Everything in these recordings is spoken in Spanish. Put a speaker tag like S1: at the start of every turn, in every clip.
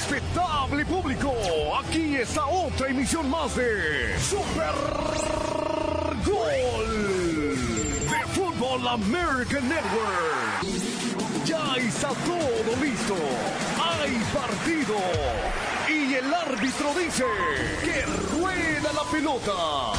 S1: Respetable público, aquí está otra emisión más de Super Gol de Fútbol American Network. Ya está todo listo, hay partido y el árbitro dice que rueda la pelota.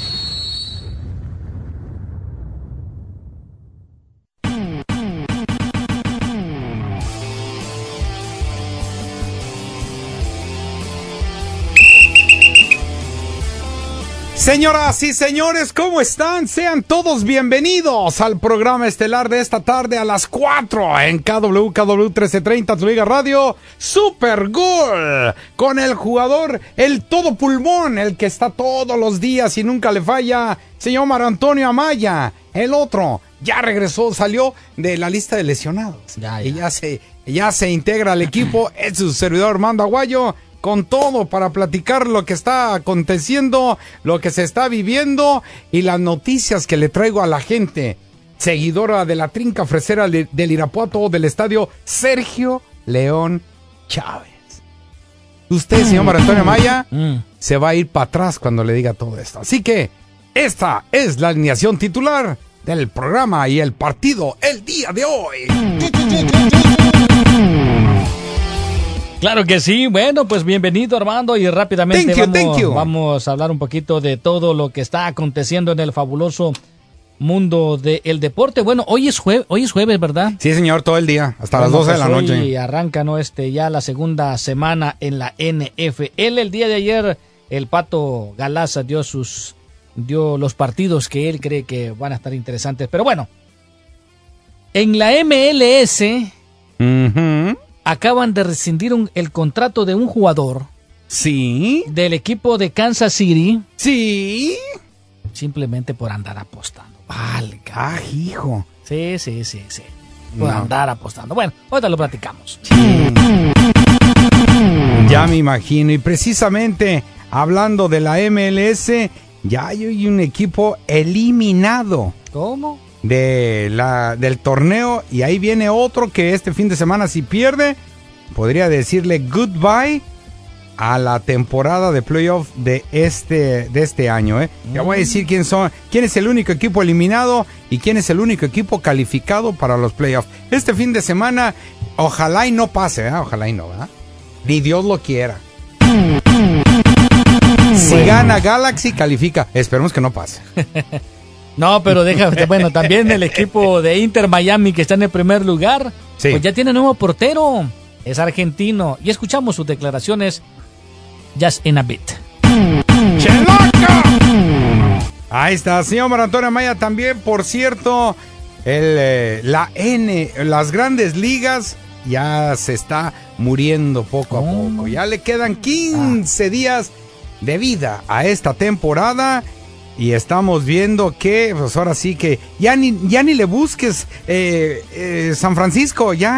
S2: Señoras y señores, ¿cómo están? Sean todos bienvenidos al programa estelar de esta tarde a las 4 en KW 1330 Tu Liga Radio, Super Gol, con el jugador, el todo pulmón, el que está todos los días y nunca le falla, señor Marco Antonio Amaya. El otro ya regresó, salió de la lista de lesionados y ya se integra al equipo. Es su servidor Armando Aguayo, con todo para platicar lo que está aconteciendo, lo que se está viviendo y las noticias que le traigo a la gente seguidora de la trinca fresera del Irapuato, del estadio Sergio León Chávez. Usted, señor Marco Antonio Amaya, se va a ir para atrás cuando le diga todo esto. Así que esta es la alineación titular del programa y el partido el día de hoy.
S3: Claro que sí. Bueno, pues bienvenido, Armando, y rápidamente vamos a hablar un poquito de todo lo que está aconteciendo en el fabuloso mundo del deporte. Bueno, hoy es jueves, ¿verdad?
S2: Sí, señor, todo el día, hasta las 12 de la noche.
S3: Y arranca, ¿no? Ya la segunda semana en la NFL. El día de ayer, el Pato Galaza dio los partidos que él cree que van a estar interesantes. Pero bueno, en la MLS... acaban de rescindir el contrato de un jugador.
S2: Sí.
S3: Del equipo de Kansas City.
S2: Sí.
S3: Simplemente por andar apostando.
S2: Valga, hijo.
S3: Sí. Por andar apostando. Bueno, ahorita lo platicamos.
S2: Ya me imagino. Y precisamente hablando de la MLS, ya hay un equipo eliminado.
S3: ¿Cómo?
S2: Del torneo, y ahí viene otro que este fin de semana, si pierde, podría decirle goodbye a la temporada de playoff de este año, Ya voy a decir quién es el único equipo eliminado y quién es el único equipo calificado para los playoffs. Este fin de semana, ojalá y no pase, ojalá y no, ¿verdad? Ni Dios lo quiera. Si gana Galaxy, califica. Esperemos que no pase.
S3: No, pero bueno, también el equipo de Inter Miami, que está en el primer lugar, sí, pues ya tiene nuevo portero, es argentino, y escuchamos sus declaraciones just in a bit.
S2: ¡Chelaca! Ahí está, señor Marco Antonio Amaya. También, por cierto, las grandes ligas ya se está muriendo poco a poco, ya le quedan 15 días de vida a esta temporada. Y estamos viendo que, pues ahora sí que ya ni le busques San Francisco, ya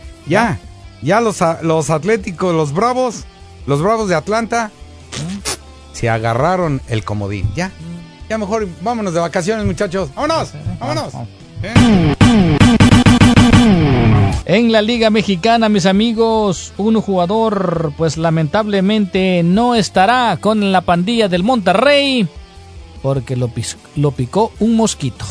S2: los Atléticos, los Bravos de Atlanta se agarraron el comodín, ya mejor vámonos de vacaciones, muchachos, vámonos.
S3: En la Liga Mexicana, mis amigos, un jugador pues lamentablemente no estará con la pandilla del Monterrey, porque lo picó un mosquito.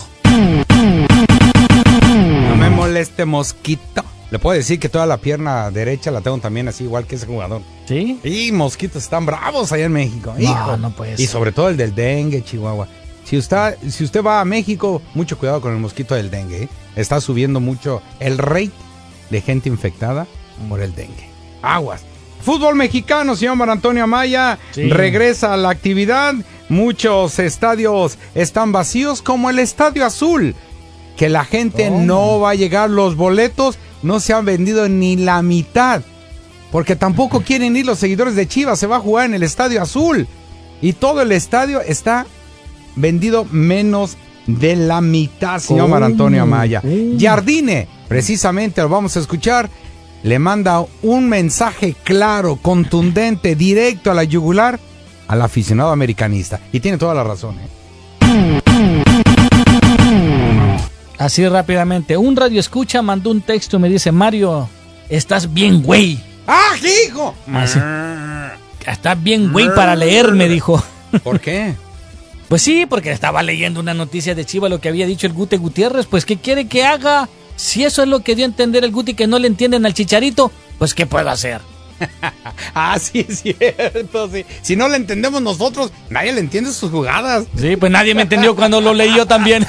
S2: No me moleste, mosquito. Le puedo decir que toda la pierna derecha la tengo también así, igual que ese jugador.
S3: ¿Sí?
S2: Y mosquitos están bravos allá en México.
S3: No puede ser.
S2: Y sobre todo el del dengue, Chihuahua. Si usted va a México, mucho cuidado con el mosquito del dengue. Está subiendo mucho el rate de gente infectada por el dengue. Aguas. Fútbol mexicano, señor Marco Antonio Amaya, sí, regresa a la actividad. Muchos estadios están vacíos, como el Estadio Azul, que la gente no va a llegar. Los boletos no se han vendido ni la mitad, porque tampoco quieren ir los seguidores de Chivas. Se va a jugar en el Estadio Azul y todo el estadio está vendido menos de la mitad, señor Marco Antonio Amaya. Jardine, precisamente lo vamos a escuchar, le manda un mensaje claro, contundente, directo a la yugular al aficionado americanista. Y tiene toda la razón,
S3: Así rápidamente, un radioescucha mandó un texto y me dice: Mario, estás bien, güey.
S2: ¡Ah, hijo!
S3: Así. Está bien güey para leer, me dijo.
S2: ¿Por qué?
S3: Pues sí, porque estaba leyendo una noticia de Chivas, lo que había dicho el Guti Gutiérrez. Pues, ¿qué quiere que haga? Si eso es lo que dio a entender el Guti, que no le entienden al Chicharito, pues, ¿qué puedo hacer?
S2: Ah, sí, es cierto, sí. Si no le entendemos nosotros, nadie le entiende sus jugadas.
S3: Sí, pues nadie me entendió cuando lo leí yo también.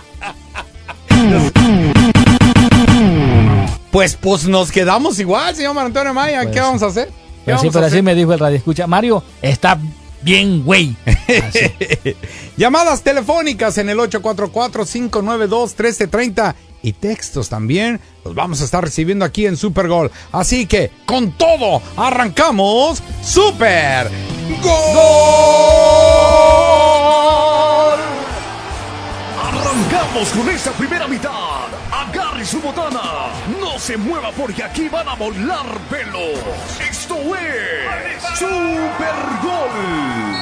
S2: Pues nos quedamos igual, señor Antonio Maya.
S3: Pues
S2: ¿Qué vamos a hacer?
S3: Pero sí, pero así me dijo el radio escucha. Mario, está bien, güey.
S2: Llamadas telefónicas en el 844-592-1330 y textos también los vamos a estar recibiendo aquí en Super Gol. Así que, con todo, arrancamos Super Gol.
S1: Arrancamos con esta primera mitad. Agarre su botana. No se mueva porque aquí van a volar pelos. Esto es Super Gol.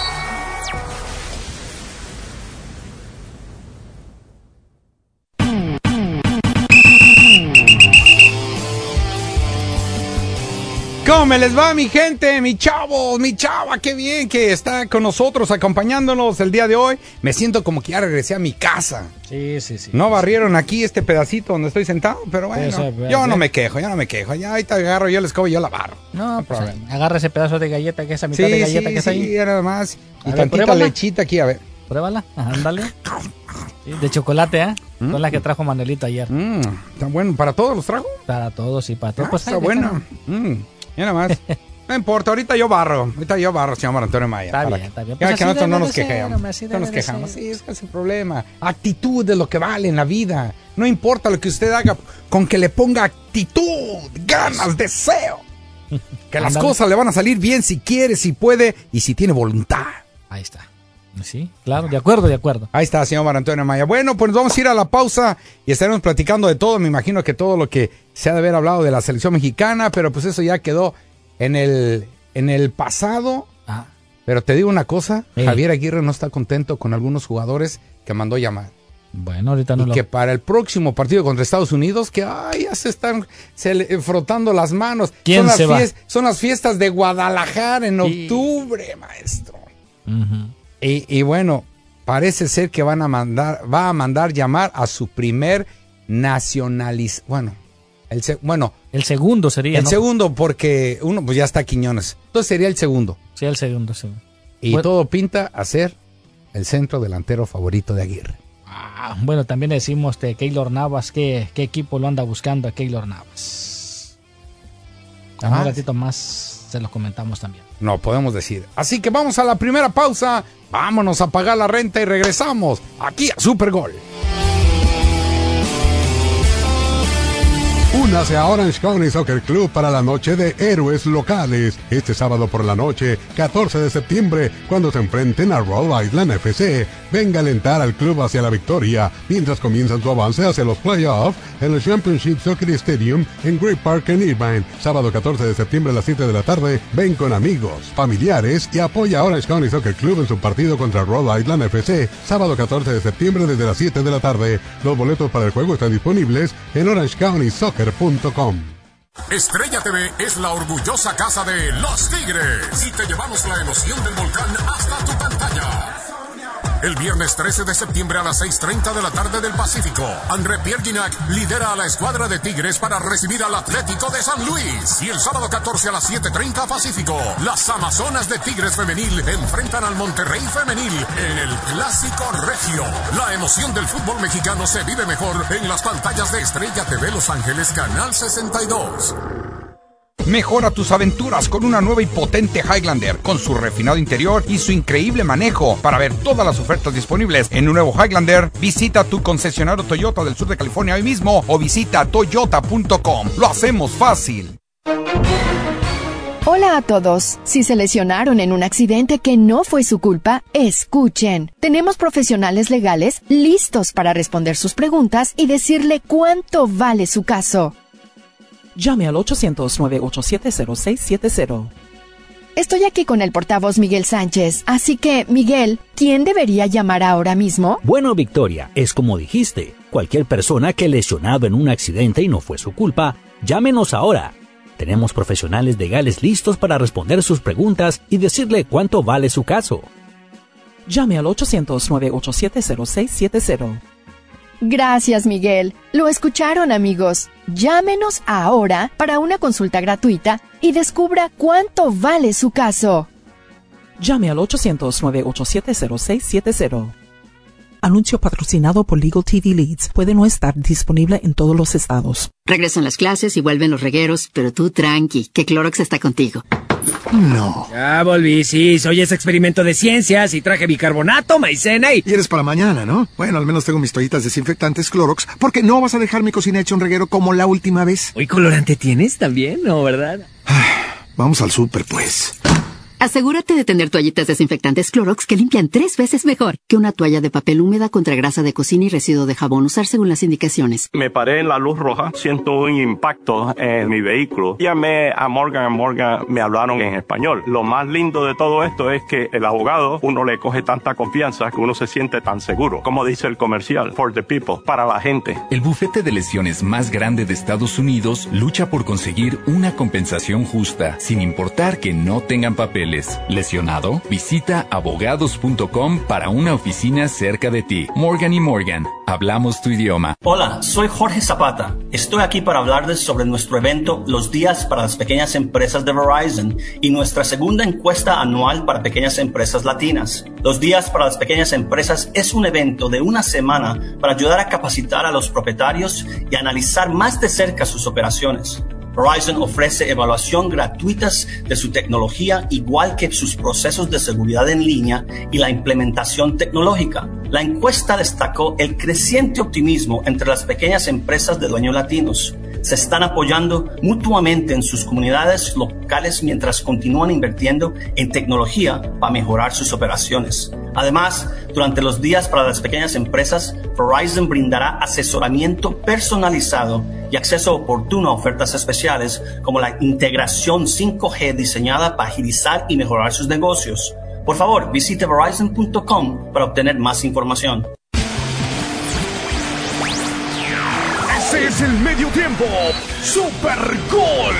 S2: ¿Cómo me les va, mi gente, mi chavo, mi chava? Qué bien que está con nosotros, acompañándonos el día de hoy. Me siento como que ya regresé a mi casa.
S3: Sí.
S2: No barrieron aquí este pedacito donde estoy sentado, pero bueno, yo no me quejo. Ya ahorita agarro yo la escoba y yo la barro.
S3: No problema. Agarra ese pedazo de galleta, que esa mitad de galleta que está ahí.
S2: Sí, nada más. Y
S3: A ver,
S2: tantita
S3: pruébala.
S2: lechita aquí, a ver.
S3: Pruébala, ándale. Sí, de chocolate, ¿eh? Son las que trajo Manuelito ayer.
S2: Está bueno. ¿Para todos los trajo?
S3: Para todos y para todos.
S2: Pues está bueno. Ya nada más. No importa, ahorita yo barro, señor Antonio Maya.
S3: Está bien.
S2: Ya
S3: Pues
S2: que nosotros no nos
S3: ser,
S2: quejamos.
S3: hombre, así
S2: No nos
S3: debe de
S2: quejamos.
S3: ser.
S2: Sí, es que es el problema. Actitud es lo que vale en la vida. No importa lo que usted haga, con que le ponga actitud, ganas, deseo. Que las cosas le van a salir bien si quiere, si puede y si tiene voluntad.
S3: Ahí está. Sí, claro, de acuerdo.
S2: Ahí está, señor Antonio Maya. Bueno, pues vamos a ir a la pausa y estaremos platicando de todo. Me imagino que todo lo que se ha de haber hablado de la selección mexicana, pero pues eso ya quedó en el pasado.
S3: Ah.
S2: Pero te digo una cosa, Javier Aguirre no está contento con algunos jugadores que mandó llamar.
S3: Bueno, ahorita no
S2: y que para el próximo partido contra Estados Unidos, que ya se están frotando las manos.
S3: ¿Quién se va?
S2: Son las fiestas de Guadalajara en octubre, maestro.
S3: Uh-huh.
S2: Y bueno, parece ser que va a mandar llamar a su primer nacionalista. El segundo sería,
S3: El
S2: ¿no? segundo, porque uno pues ya está Quiñones. Entonces sería el segundo.
S3: Sí, el segundo.
S2: Y todo pinta a ser el centro delantero favorito de Aguirre.
S3: Bueno, también decimos de Keylor Navas, ¿qué equipo lo anda buscando a Keylor Navas? Un ratito más se los comentamos también.
S2: No podemos decir. Así que vamos a la primera pausa. Vámonos a pagar la renta y regresamos aquí a Super Gol.
S4: Únase a Orange County Soccer Club para la noche de héroes locales. Este sábado por la noche, 14 de septiembre, cuando se enfrenten a Rhode Island FC. Venga a alentar al club hacia la victoria, mientras comienzan su avance hacia los playoffs en el Championship Soccer Stadium en Great Park en Irvine. Sábado 14 de septiembre a las 7 de la tarde, ven con amigos, familiares y apoya a Orange County Soccer Club en su partido contra Rhode Island FC. Sábado 14 de septiembre desde las 7 de la tarde. Los boletos para el juego están disponibles en orangecounty.com.
S5: Estrella TV es la orgullosa casa de los Tigres y te llevamos la emoción del volcán hasta tu pantalla. El viernes 13 de septiembre a las 6:30 de la tarde del Pacífico, André Pierre Gignac lidera a la escuadra de Tigres para recibir al Atlético de San Luis. Y el sábado 14 a las 7:30 Pacífico, las Amazonas de Tigres Femenil enfrentan al Monterrey Femenil en el Clásico Regio. La emoción del fútbol mexicano se vive mejor en las pantallas de Estrella TV Los Ángeles, Canal 62.
S2: Mejora tus aventuras con una nueva y potente Highlander, con su refinado interior y su increíble manejo. Para ver todas las ofertas disponibles en un nuevo Highlander, visita tu concesionario Toyota del sur de California hoy mismo o visita toyota.com. Lo hacemos fácil.
S6: Hola a todos. Si se lesionaron en un accidente que no fue su culpa, escuchen. Tenemos profesionales legales listos para responder sus preguntas y decirle cuánto vale su caso.
S7: Llame al 800-987-0670.
S6: Estoy aquí con el portavoz Miguel Sánchez, así que, Miguel, ¿quién debería llamar ahora mismo?
S8: Bueno, Victoria, es como dijiste. Cualquier persona que lesionado en un accidente y no fue su culpa, llámenos ahora.
S7: Tenemos profesionales legales listos para responder sus preguntas y decirle cuánto vale su caso.
S8: Llame al 800-987-0670.
S6: Gracias, Miguel. Lo escucharon, amigos. Llámenos ahora para una consulta gratuita y descubra cuánto vale su caso.
S8: Llame al 800-987-0670. Anuncio patrocinado por Legal TV Leads. Puede no estar disponible en todos los estados.
S9: Regresan las clases y vuelven los regueros, pero tú tranqui, que Clorox está contigo.
S10: No.
S11: Ya volví, sí. Soy ese experimento de ciencias y traje bicarbonato, maicena y...
S10: Y eres para mañana, ¿no? Bueno, al menos tengo mis toallitas desinfectantes Clorox, porque no vas a dejar mi cocina hecha un reguero como la última vez.
S11: ¿Hoy colorante tienes también, no, verdad?
S10: Vamos al súper, pues.
S9: Asegúrate de tener toallitas desinfectantes Clorox que limpian 3 veces mejor que una toalla de papel húmeda contra grasa de cocina y residuo de jabón. Usar según las indicaciones.
S12: Me paré en la luz roja, siento un impacto en mi vehículo. Llamé a Morgan & Morgan, me hablaron en español. Lo más lindo de todo esto es que el abogado, uno le coge tanta confianza que uno se siente tan seguro. Como dice el comercial, for the people, para la gente.
S13: El bufete de lesiones más grande de Estados Unidos lucha por conseguir una compensación justa, sin importar que no tengan papel. ¿Lesionado? Visita abogados.com para una oficina cerca de ti. Morgan & Morgan. Hablamos tu idioma.
S14: Hola, soy Jorge Zapata. Estoy aquí para hablarles sobre nuestro evento Los Días para las Pequeñas Empresas de Verizon y nuestra segunda encuesta anual para pequeñas empresas latinas. Los Días para las Pequeñas Empresas es un evento de una semana para ayudar a capacitar a los propietarios y analizar más de cerca sus operaciones. Verizon ofrece evaluación gratuitas de su tecnología, igual que sus procesos de seguridad en línea y la implementación tecnológica. La encuesta destacó el creciente optimismo entre las pequeñas empresas de dueños latinos. Se están apoyando mutuamente en sus comunidades locales mientras continúan invirtiendo en tecnología para mejorar sus operaciones. Además, durante los días para las pequeñas empresas, Verizon brindará asesoramiento personalizado y acceso oportuno a ofertas especiales como la integración 5G diseñada para agilizar y mejorar sus negocios. Por favor, visite Verizon.com para obtener más información.
S1: Ese es el medio tiempo. Super Gol.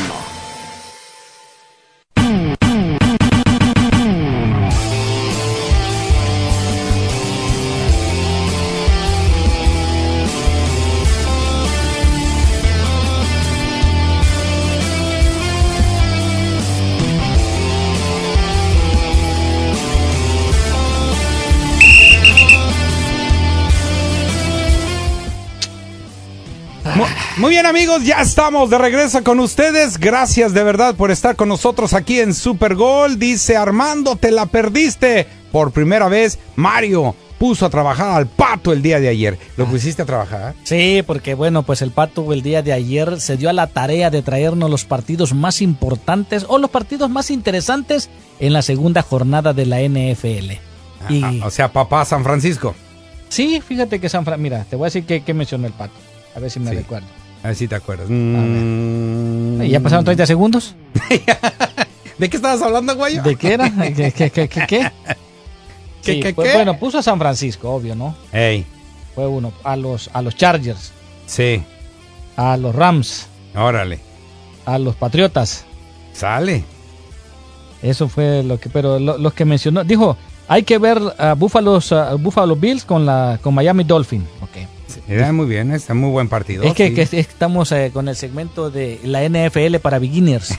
S2: Muy bien, amigos, ya estamos de regreso con ustedes. Gracias de verdad por estar con nosotros aquí en Super Gol. Dice Armando, te la perdiste. Por primera vez, Mario puso a trabajar al Pato el día de ayer. ¿Lo pusiste a trabajar?
S3: Sí, porque bueno, pues el Pato el día de ayer se dio a la tarea de traernos los partidos más importantes o los partidos más interesantes en la segunda jornada de la NFL.
S2: O sea, papá San Francisco.
S3: Sí, fíjate que mira, te voy a decir que mencionó el Pato. A ver si me recuerdo.
S2: A ver si te acuerdas.
S3: ¿Ya pasaron 30 segundos?
S2: ¿De qué estabas hablando, Guayo?
S3: ¿De qué era? ¿Qué? Sí, pues, bueno, puso a San Francisco, obvio, ¿no?
S2: Ey.
S3: Fue uno. A los Chargers.
S2: Sí.
S3: A los Rams.
S2: Órale.
S3: A los Patriotas.
S2: Sale.
S3: Eso fue lo que... Pero los que mencionó... Dijo, hay que ver a Buffalo Bills con Miami Dolphins. Ok.
S2: Muy bien, está muy buen partido.
S3: Es que estamos con el segmento de la NFL para beginners.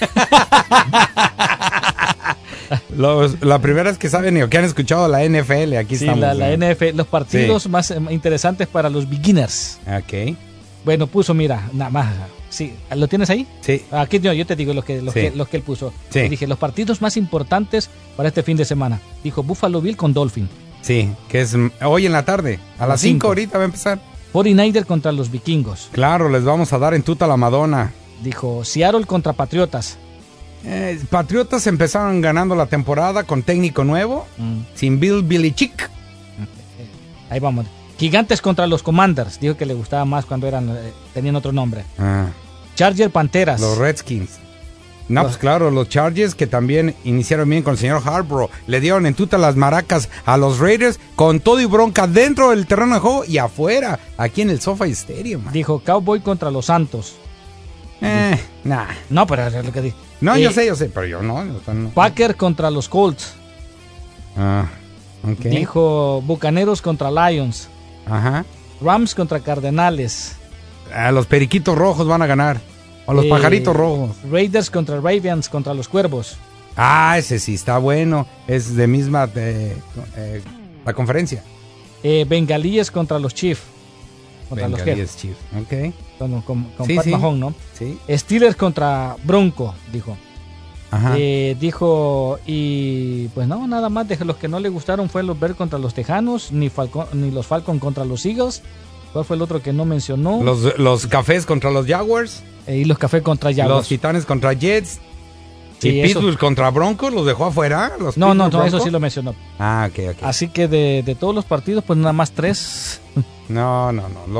S2: La primera es que saben o que han escuchado la NFL, aquí
S3: sí,
S2: estamos.
S3: La NFL, los partidos más interesantes para los beginners.
S2: Ok.
S3: Bueno, puso, mira, nada más. Sí, ¿lo tienes ahí?
S2: Sí.
S3: Aquí yo te digo los que él puso.
S2: Sí.
S3: Y dije, los partidos más importantes para este fin de semana. Dijo Buffalo Bill con Dolphin.
S2: Sí, que es hoy en la tarde. A las 5 ahorita va a empezar.
S3: 49ers contra los vikingos.
S2: Claro, les vamos a dar en tuta la Madonna.
S3: Dijo Seattle contra Patriotas.
S2: Patriotas empezaron ganando la temporada con técnico nuevo, sin Bill Belichick.
S3: Ahí vamos. Gigantes contra los Commanders. Dijo que le gustaba más cuando tenían otro nombre. Charger Panteras.
S2: Los Redskins. No, pues claro, los Chargers que también iniciaron bien con el señor Harbaugh. Le dieron en tuta las maracas a los Raiders con todo y bronca dentro del terreno de juego y afuera, aquí en el SoFi Stadium.
S3: Dijo Cowboy contra los Santos.
S2: Nah.
S3: No, pero es lo que dije.
S2: No, yo sé, pero yo no.
S3: Packers contra los Colts.
S2: Ok.
S3: Dijo Bucaneros contra Lions.
S2: Ajá.
S3: Rams contra Cardenales.
S2: Los periquitos rojos van a ganar. O los pajaritos rojos.
S3: Raiders contra Ravens contra los Cuervos.
S2: Ese sí está bueno. Es de misma la conferencia.
S3: Bengalíes contra los Chiefs.
S2: Bengalíes Chiefs. Ok.
S3: Con Pat Mahomes, ¿no?
S2: Sí.
S3: Steelers contra Bronco, dijo.
S2: Ajá.
S3: Dijo, y pues no, nada más. Los que no le gustaron fue los Bears contra los Tejanos, ni los Falcons contra los Eagles. ¿Cuál fue el otro que no mencionó?
S2: Los Cafés contra los Jaguars.
S3: Y los Cafés contra Jaguars.
S2: Los Titanes contra Jets.
S3: Sí,
S2: y Pittsburgh contra Broncos, ¿los dejó afuera?
S3: No, eso sí lo mencionó.
S2: Ok.
S3: Así que de todos los partidos, pues nada más 3.
S2: No.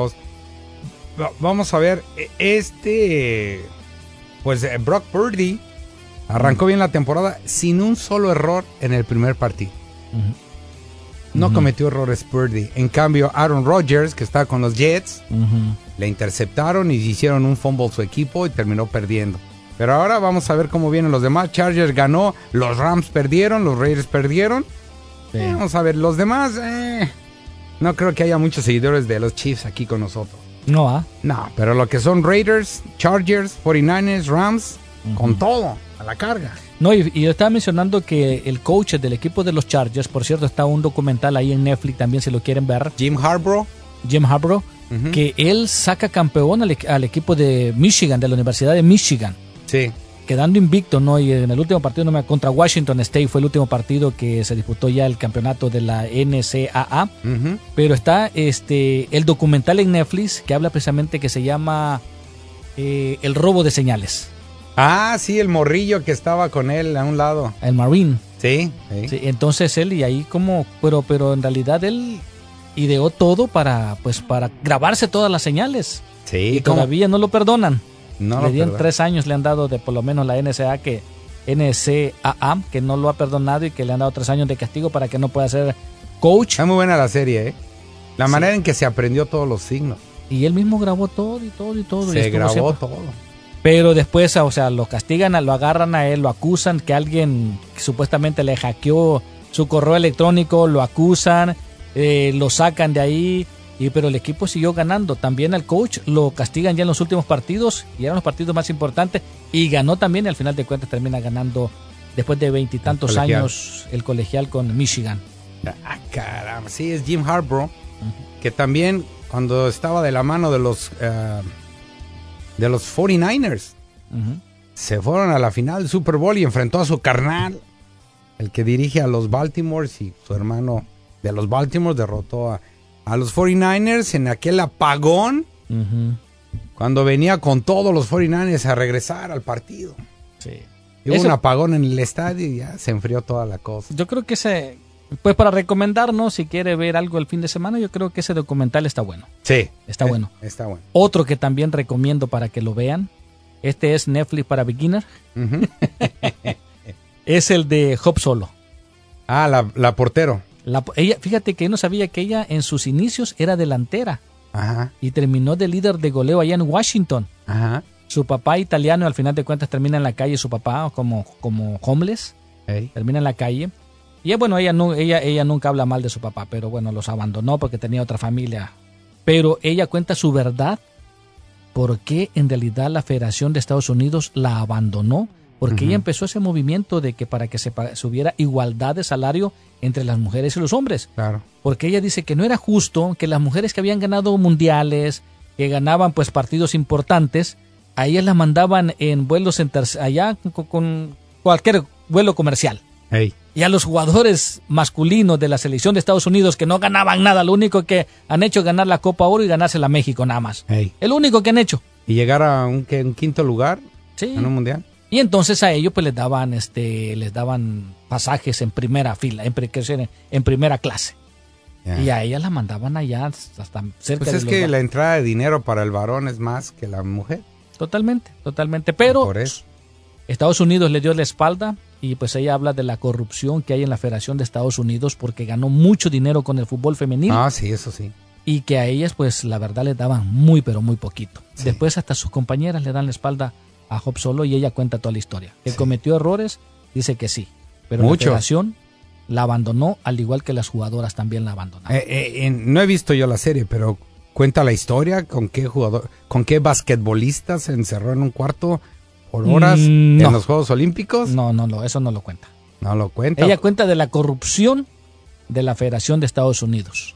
S2: Vamos a ver, pues Brock Purdy arrancó bien la temporada sin un solo error en el primer partido. No cometió errores Purdy. En cambio, Aaron Rodgers, que está con los Jets, le interceptaron y hicieron un fumble su equipo y terminó perdiendo. Pero ahora vamos a ver cómo vienen los demás. Chargers ganó, los Rams perdieron, los Raiders perdieron. Sí. Vamos a ver, los demás, no creo que haya muchos seguidores de los Chiefs aquí con nosotros.
S3: No,
S2: pero lo que son Raiders, Chargers, 49ers, Rams, con todo, a la carga.
S3: No, y yo estaba mencionando que el coach del equipo de los Chargers, por cierto, está un documental ahí en Netflix también si lo quieren ver.
S2: Jim Harbaugh,
S3: que él saca campeón al equipo de Michigan, de la Universidad de Michigan.
S2: Sí.
S3: Quedando invicto, ¿no? Y en el último partido contra Washington State fue el último partido que se disputó ya el campeonato de la NCAA. Pero está el documental en Netflix que habla precisamente que se llama El robo de señales.
S2: Sí, el morrillo que estaba con él a un lado.
S3: El Marine.
S2: Sí.
S3: Entonces él y ahí pero en realidad él ideó todo para grabarse todas las señales.
S2: Sí.
S3: Y todavía no lo perdonan.
S2: Le
S3: dieron 3 años, le han dado de por lo menos la NCAA que no lo ha perdonado y que le han dado 3 años de castigo para que no pueda ser coach.
S2: Está muy buena la serie, La manera en que se aprendió todos los signos.
S3: Y él mismo grabó todo.
S2: Se grabó todo.
S3: Pero después, lo castigan, lo agarran a él, lo acusan que alguien supuestamente le hackeó su correo electrónico, lo acusan, lo sacan de ahí. Pero el equipo siguió ganando. También al coach lo castigan ya en los últimos partidos, y eran los partidos más importantes, y ganó también, y al final de cuentas termina ganando después de 20 y tantos años el colegial con Michigan.
S2: Caramba, sí, es Jim Harbaugh, que también cuando estaba de la mano de los 49ers, se fueron a la final del Super Bowl y enfrentó a su carnal, el que dirige a los Baltimore, y su hermano de los Baltimore derrotó a los 49ers en aquel apagón, cuando venía con todos los 49ers a regresar al partido.
S3: Sí.
S2: Hubo un apagón en el estadio y ya se enfrió toda la cosa.
S3: Yo creo que pues para recomendarnos, si quiere ver algo el fin de semana, yo creo que ese documental está bueno.
S2: Sí.
S3: Está bueno.
S2: Está bueno.
S3: Otro que también recomiendo para que lo vean, es Netflix para beginner. Es el de Hope Solo.
S2: La portero.
S3: Ella, fíjate que yo no sabía que ella en sus inicios era delantera. Y terminó de líder de goleo allá en Washington. Su papá italiano, al final de cuentas termina en la calle, su papá como homeless. Termina en la calle. Y bueno, ella nunca habla mal de su papá, pero bueno, los abandonó porque tenía otra familia. Pero ella cuenta su verdad, por qué en realidad la Federación de Estados Unidos la abandonó. Porque ella empezó ese movimiento de que para que se hubiera igualdad de salario entre las mujeres y los hombres.
S2: Claro.
S3: Porque ella dice que no era justo que las mujeres que habían ganado mundiales, que ganaban pues partidos importantes, a ellas las mandaban en vuelos allá con cualquier vuelo comercial. Y a los jugadores masculinos de la selección de Estados Unidos que no ganaban nada, lo único que han hecho es ganar la Copa Oro y ganársela a México nada más. El único que han hecho.
S2: Y llegar a un quinto lugar en un mundial.
S3: Y entonces a ellos pues les daban pasajes en primera fila, en primera clase. Y a ellas las mandaban allá hasta cerca de
S2: Pues es que la entrada de dinero para el varón es más que la mujer.
S3: Totalmente. Pero
S2: por eso
S3: Estados Unidos le dio la espalda, y pues ella habla de la corrupción que hay en la Federación de Estados Unidos porque ganó mucho dinero con el fútbol femenil.
S2: Sí, eso sí.
S3: Y que a ellas pues la verdad les daban muy pero muy poquito. Después hasta sus compañeras le dan la espalda a Hope Solo y ella cuenta toda la historia. Que cometió errores, dice que sí, pero
S2: Mucho.
S3: la federación la abandonó, al igual que las jugadoras también la abandonaron.
S2: No he visto yo la serie, pero cuenta la historia con qué basquetbolista se encerró en un cuarto por horas en los Juegos Olímpicos.
S3: No, eso no lo cuenta.
S2: No lo cuenta.
S3: Ella cuenta de la corrupción de la Federación de Estados Unidos.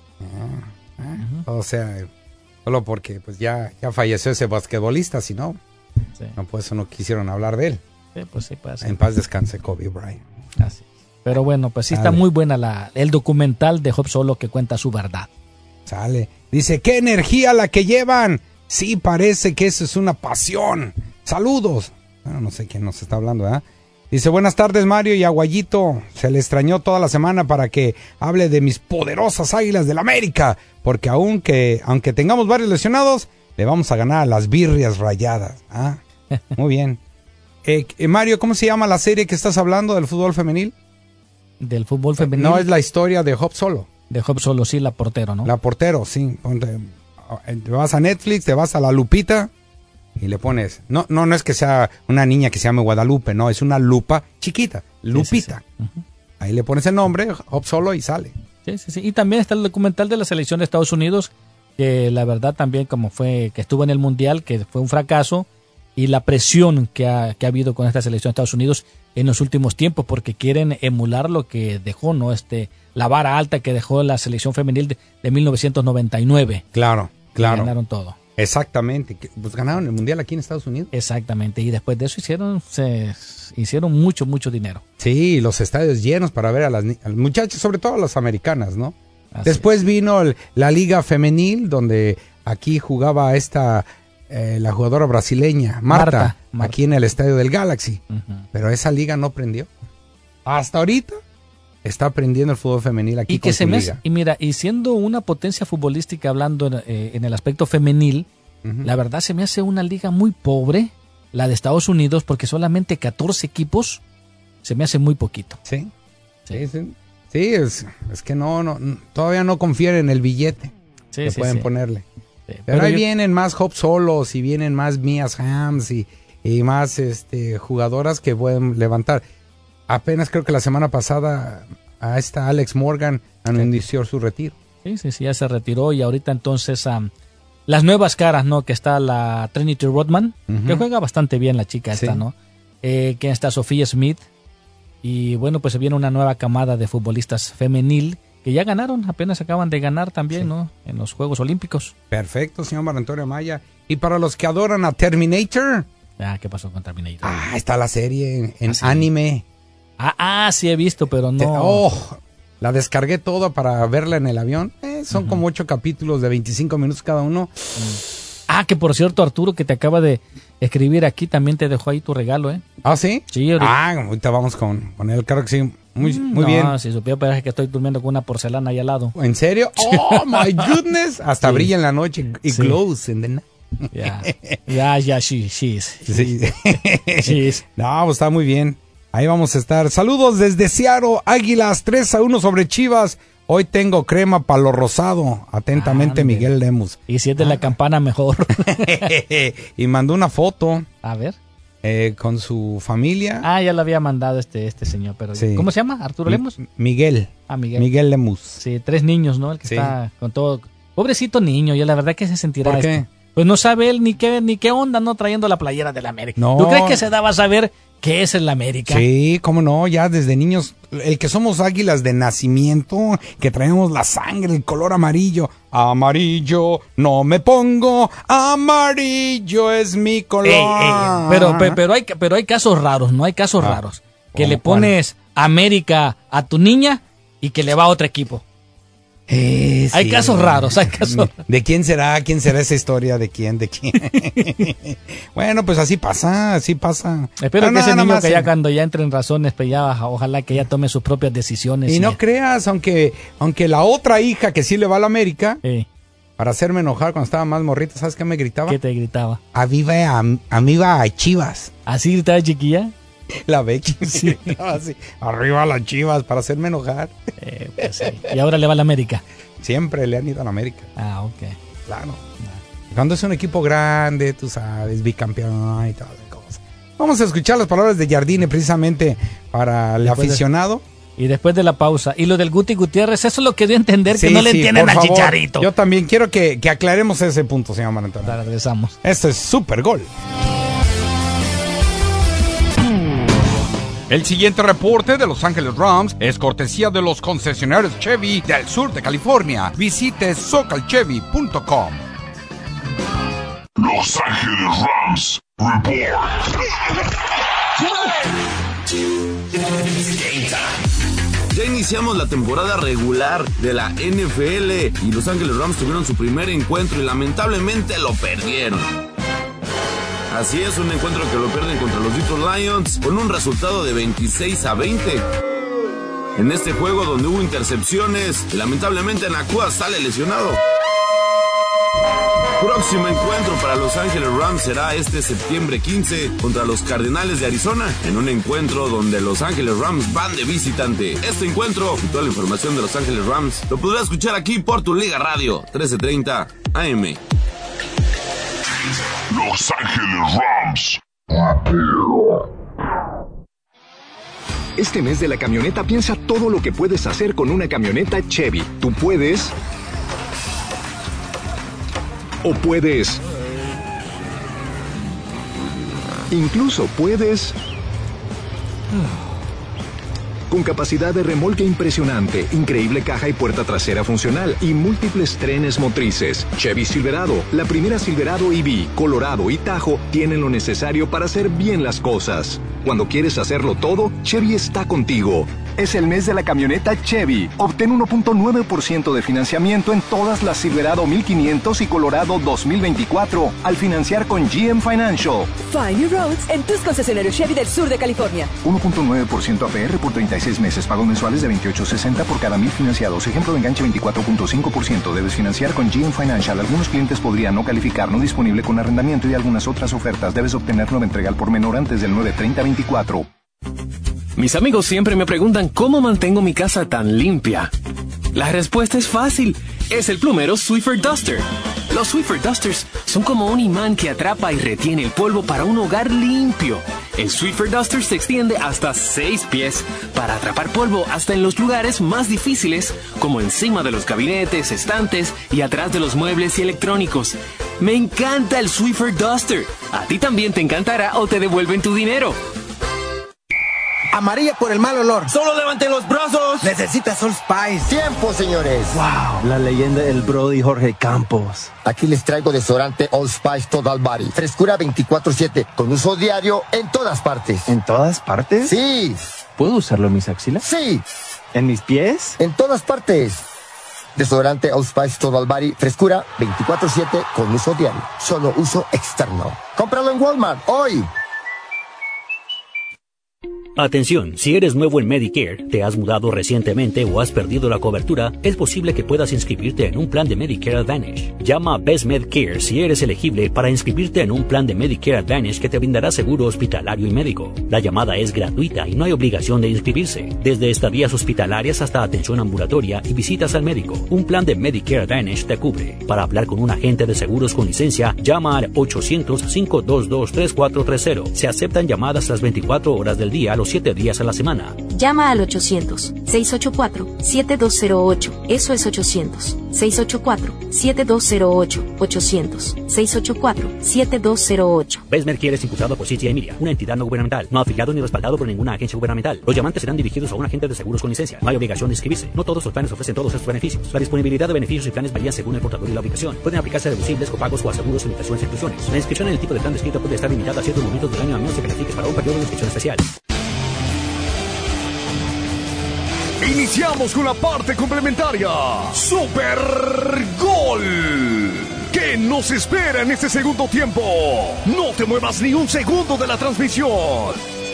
S2: O sea, solo porque pues ya falleció ese basquetbolista, si no, no, pues no quisieron hablar de él.
S3: Sí, pues sí, puede ser.
S2: En paz descanse Kobe Bryant.
S3: Así. Pero bueno, pues sí está muy buena el documental de Hope Solo que cuenta su verdad.
S2: Sale. Dice, ¿qué energía la que llevan? Sí, parece que eso es una pasión. Saludos. Bueno, no sé quién nos está hablando, ¿verdad? Dice, buenas tardes Mario y Aguayito. Se le extrañó toda la semana para que hable de mis poderosas Águilas del América. Porque aunque tengamos varios lesionados, le vamos a ganar a las birrias rayadas. ¿Ah? Muy bien. Mario, ¿cómo se llama la serie que estás hablando del fútbol femenil?
S3: Del fútbol femenil.
S2: No, es la historia de Hope Solo.
S3: De Hope Solo, sí, la portero, ¿no?
S2: La portero, sí. Te vas a Netflix, te vas a la lupita y le pones... No es que sea una niña que se llame Guadalupe, no, es una lupa chiquita, Lupita. Sí. Ahí le pones el nombre, Hope Solo, y sale.
S3: Sí. Y también está el documental de la selección de Estados Unidos, que la verdad también como fue, que estuvo en el Mundial, que fue un fracaso, y la presión que ha habido con esta selección de Estados Unidos en los últimos tiempos, porque quieren emular lo que dejó, ¿no? La vara alta que dejó la selección femenil de 1999.
S2: Claro.
S3: Ganaron todo.
S2: Exactamente. Pues ganaron el Mundial aquí en Estados Unidos.
S3: Exactamente. Y después de eso hicieron mucho dinero.
S2: Sí, los estadios llenos para ver a las muchachas, sobre todo a las americanas, ¿no?
S3: Así
S2: Después
S3: es.
S2: vino la Liga Femenil, donde aquí jugaba la jugadora brasileña, Marta, aquí en el estadio del Galaxy. Pero esa liga no prendió. Hasta ahorita está aprendiendo el fútbol femenil aquí con su liga.
S3: Y mira, y siendo una potencia futbolística hablando en el aspecto femenil, la verdad se me hace una liga muy pobre, la de Estados Unidos, porque solamente 14 equipos se me hace muy poquito.
S2: Sí, es que no todavía no confían en el billete que pueden ponerle. Sí, pero ahí vienen más Hope Solos y vienen más Mias Hams y más jugadoras que pueden levantar. Apenas creo que la semana pasada a esta Alex Morgan anunció su retiro.
S3: Sí, ya se retiró y ahorita entonces las nuevas caras, ¿no? Que está la Trinity Rodman, que juega bastante bien la chica esta, ¿no? Que está Sofía Smith y bueno, pues se viene una nueva camada de futbolistas femenil que ya ganaron, apenas acaban de ganar también, ¿no? En los Juegos Olímpicos.
S2: Perfecto, señor Marco Antonio Amaya. Y para los que adoran a Terminator.
S3: ¿Qué pasó con Terminator?
S2: Está la serie en anime.
S3: Sí he visto, pero no.
S2: La descargué toda para verla en el avión. Son como 8 capítulos de 25 minutos cada uno.
S3: Que por cierto, Arturo, que te acaba de escribir aquí, también te dejó ahí tu regalo, ¿eh?
S2: ¿Ah, sí?
S3: Sí.
S2: Ahorita vamos con él, claro que sí. Muy bien.
S3: No, si supiera, parece que estoy durmiendo con una porcelana ahí al lado.
S2: ¿En serio? ¡Oh, my goodness! Hasta brilla en la noche y glows in the night.
S3: She is.
S2: No, pues está muy bien. Ahí vamos a estar. Saludos desde Seattle, Águilas 3-1 sobre Chivas. Hoy tengo crema para lo rosado. Atentamente, Miguel Lemus.
S3: Y si es de la campana, mejor.
S2: Y mandó una foto.
S3: A ver.
S2: Con su familia.
S3: Ya lo había mandado este señor, pero sí. ¿Cómo se llama? ¿Arturo Lemus?
S2: Miguel.
S3: Miguel
S2: Lemus.
S3: Sí, 3 niños, ¿no? El que está con todo. Pobrecito niño, y la verdad que se sentirá.
S2: ¿Por qué?
S3: Pues no sabe él ni qué onda, ¿no? Trayendo la playera del América.
S2: No.
S3: ¿Tú crees que se daba a saber qué es el América?
S2: Sí, cómo no, ya desde niños, el que somos águilas de nacimiento, que traemos la sangre, el color amarillo. Amarillo, no me pongo, amarillo es mi color.
S3: Pero hay casos raros, ¿no? Hay casos raros. Que le pones América a tu niña y que le va a otro equipo. Hay casos raros,
S2: ¿De quién será? ¿Quién será esa historia? ¿De quién? Bueno, pues así pasa.
S3: Espero que ese niño que ya cuando ya entre en razones, pues ya ojalá que ya tome sus propias decisiones.
S2: Y no creas, aunque la otra hija que sí le va a la América, para hacerme enojar cuando estaba más morrita, ¿sabes qué me gritaba?
S3: ¿Qué te gritaba?
S2: Amiga a Chivas.
S3: ¿Así gritaba chiquilla?
S2: La Becky, sí. Así, arriba las Chivas, para hacerme enojar.
S3: Pues sí. Y ahora le va a la América.
S2: Siempre le han ido a la América.
S3: Ok.
S2: Claro. Cuando es un equipo grande, tú sabes, bicampeón y todas las cosas. Vamos a escuchar las palabras de Jardine precisamente para el aficionado.
S3: Y después de la pausa. Y lo del Guti Gutiérrez, eso es lo que dio a entender, que no le entienden al Chicharito.
S2: Yo también quiero que aclaremos ese punto, señor Marantón.
S3: Regresamos.
S2: Esto es Super Gol. El siguiente reporte de Los Ángeles Rams es cortesía de los concesionarios Chevy del sur de California. Visite socalchevy.com.
S15: Los Ángeles Rams Report.
S16: Ya iniciamos la temporada regular de la NFL y Los Ángeles Rams tuvieron su primer encuentro y lamentablemente lo perdieron. Así es, un encuentro que lo pierden contra los Detroit Lions con un resultado de 26-20. En este juego donde hubo intercepciones, lamentablemente Nakua sale lesionado. Próximo encuentro para Los Ángeles Rams será este septiembre 15 contra los Cardenales de Arizona, en un encuentro donde Los Ángeles Rams van de visitante. Este encuentro y toda la información de Los Ángeles Rams lo podrás escuchar aquí por tu Liga Radio, 1330 AM.
S15: Los Ángeles Rams.
S17: Este mes de la camioneta piensa todo lo que puedes hacer con una camioneta Chevy. Tú puedes... O puedes... Incluso puedes... Con capacidad de remolque impresionante, increíble caja y puerta trasera funcional y múltiples trenes motrices. Chevy Silverado, la primera Silverado EV, Colorado y Tahoe tienen lo necesario para hacer bien las cosas. Cuando quieres hacerlo todo, Chevy está contigo. Es el mes de la camioneta Chevy. Obtén 1.9% de financiamiento en todas las Silverado 1500 y Colorado 2024 al financiar con GM Financial.
S18: Find your roads en tus concesionarios Chevy del sur de California.
S17: 1.9% APR por 36 meses. Pagos mensuales de $28.60 por cada 1,000 financiados. Ejemplo de enganche 24.5%. Debes financiar con GM Financial. Algunos clientes podrían no calificar. No disponible con arrendamiento y algunas otras ofertas. Debes obtener nueva entrega al por menor antes del 9/30/24.
S19: Mis amigos siempre me preguntan cómo mantengo mi casa tan limpia. La respuesta es fácil. Es el plumero Swiffer Duster. Los Swiffer Dusters son como un imán que atrapa y retiene el polvo para un hogar limpio. El Swiffer Duster se extiende hasta 6 pies para atrapar polvo hasta en los lugares más difíciles, como encima de los gabinetes, estantes y atrás de los muebles y electrónicos. Me encanta el Swiffer Duster. A ti también te encantará o te devuelven tu dinero.
S20: Amarilla por el mal olor.
S19: ¡Solo levanten los brazos!
S20: Necesitas Old Spice.
S21: Tiempo, señores.
S20: Wow, la leyenda del Brody Jorge Campos.
S21: Aquí les traigo desodorante Old Spice Total Body. Frescura 24/7, con uso diario en todas partes.
S20: ¿En todas partes?
S21: Sí.
S20: ¿Puedo usarlo en mis axilas?
S21: Sí.
S20: ¿En mis pies?
S21: En todas partes. Desodorante Old Spice Total Body. Frescura 24/7, con uso diario. Solo uso externo. Cómpralo en Walmart hoy.
S7: Atención, si eres nuevo en Medicare, te has mudado recientemente o has perdido la cobertura, es posible que puedas inscribirte en un plan de Medicare Advantage. Llama a Best Medicare si eres elegible para inscribirte en un plan de Medicare Advantage que te brindará seguro hospitalario y médico. La llamada es gratuita y no hay obligación de inscribirse. Desde estadías hospitalarias hasta atención ambulatoria y visitas al médico, un plan de Medicare Advantage te cubre. Para hablar con un agente de seguros con licencia, llama al 800-522-3430. Se aceptan llamadas las 24 horas del día, los 7 días a la semana.
S22: Llama al 800-684-7208. Eso es 800-684-7208. 800-684-7208.
S7: Best Medicare es impulsado por CGI Media, una entidad no gubernamental, no afiliado ni respaldado por ninguna agencia gubernamental. Los llamantes serán dirigidos a un agente de seguros con licencia. No hay obligación de inscribirse. No todos los planes ofrecen todos estos beneficios. La disponibilidad de beneficios y planes varía según el portador y la ubicación. Pueden aplicarse deducibles, copagos o aseguros, limitaciones e exclusiones. La inscripción en el tipo de plan descrito puede estar limitada a ciertos momentos del año a menos que califiques para un periodo de inscripción especial.
S1: Iniciamos con la parte complementaria. Super Gol. ¿Qué nos espera en este segundo tiempo? No te muevas ni un segundo de la transmisión.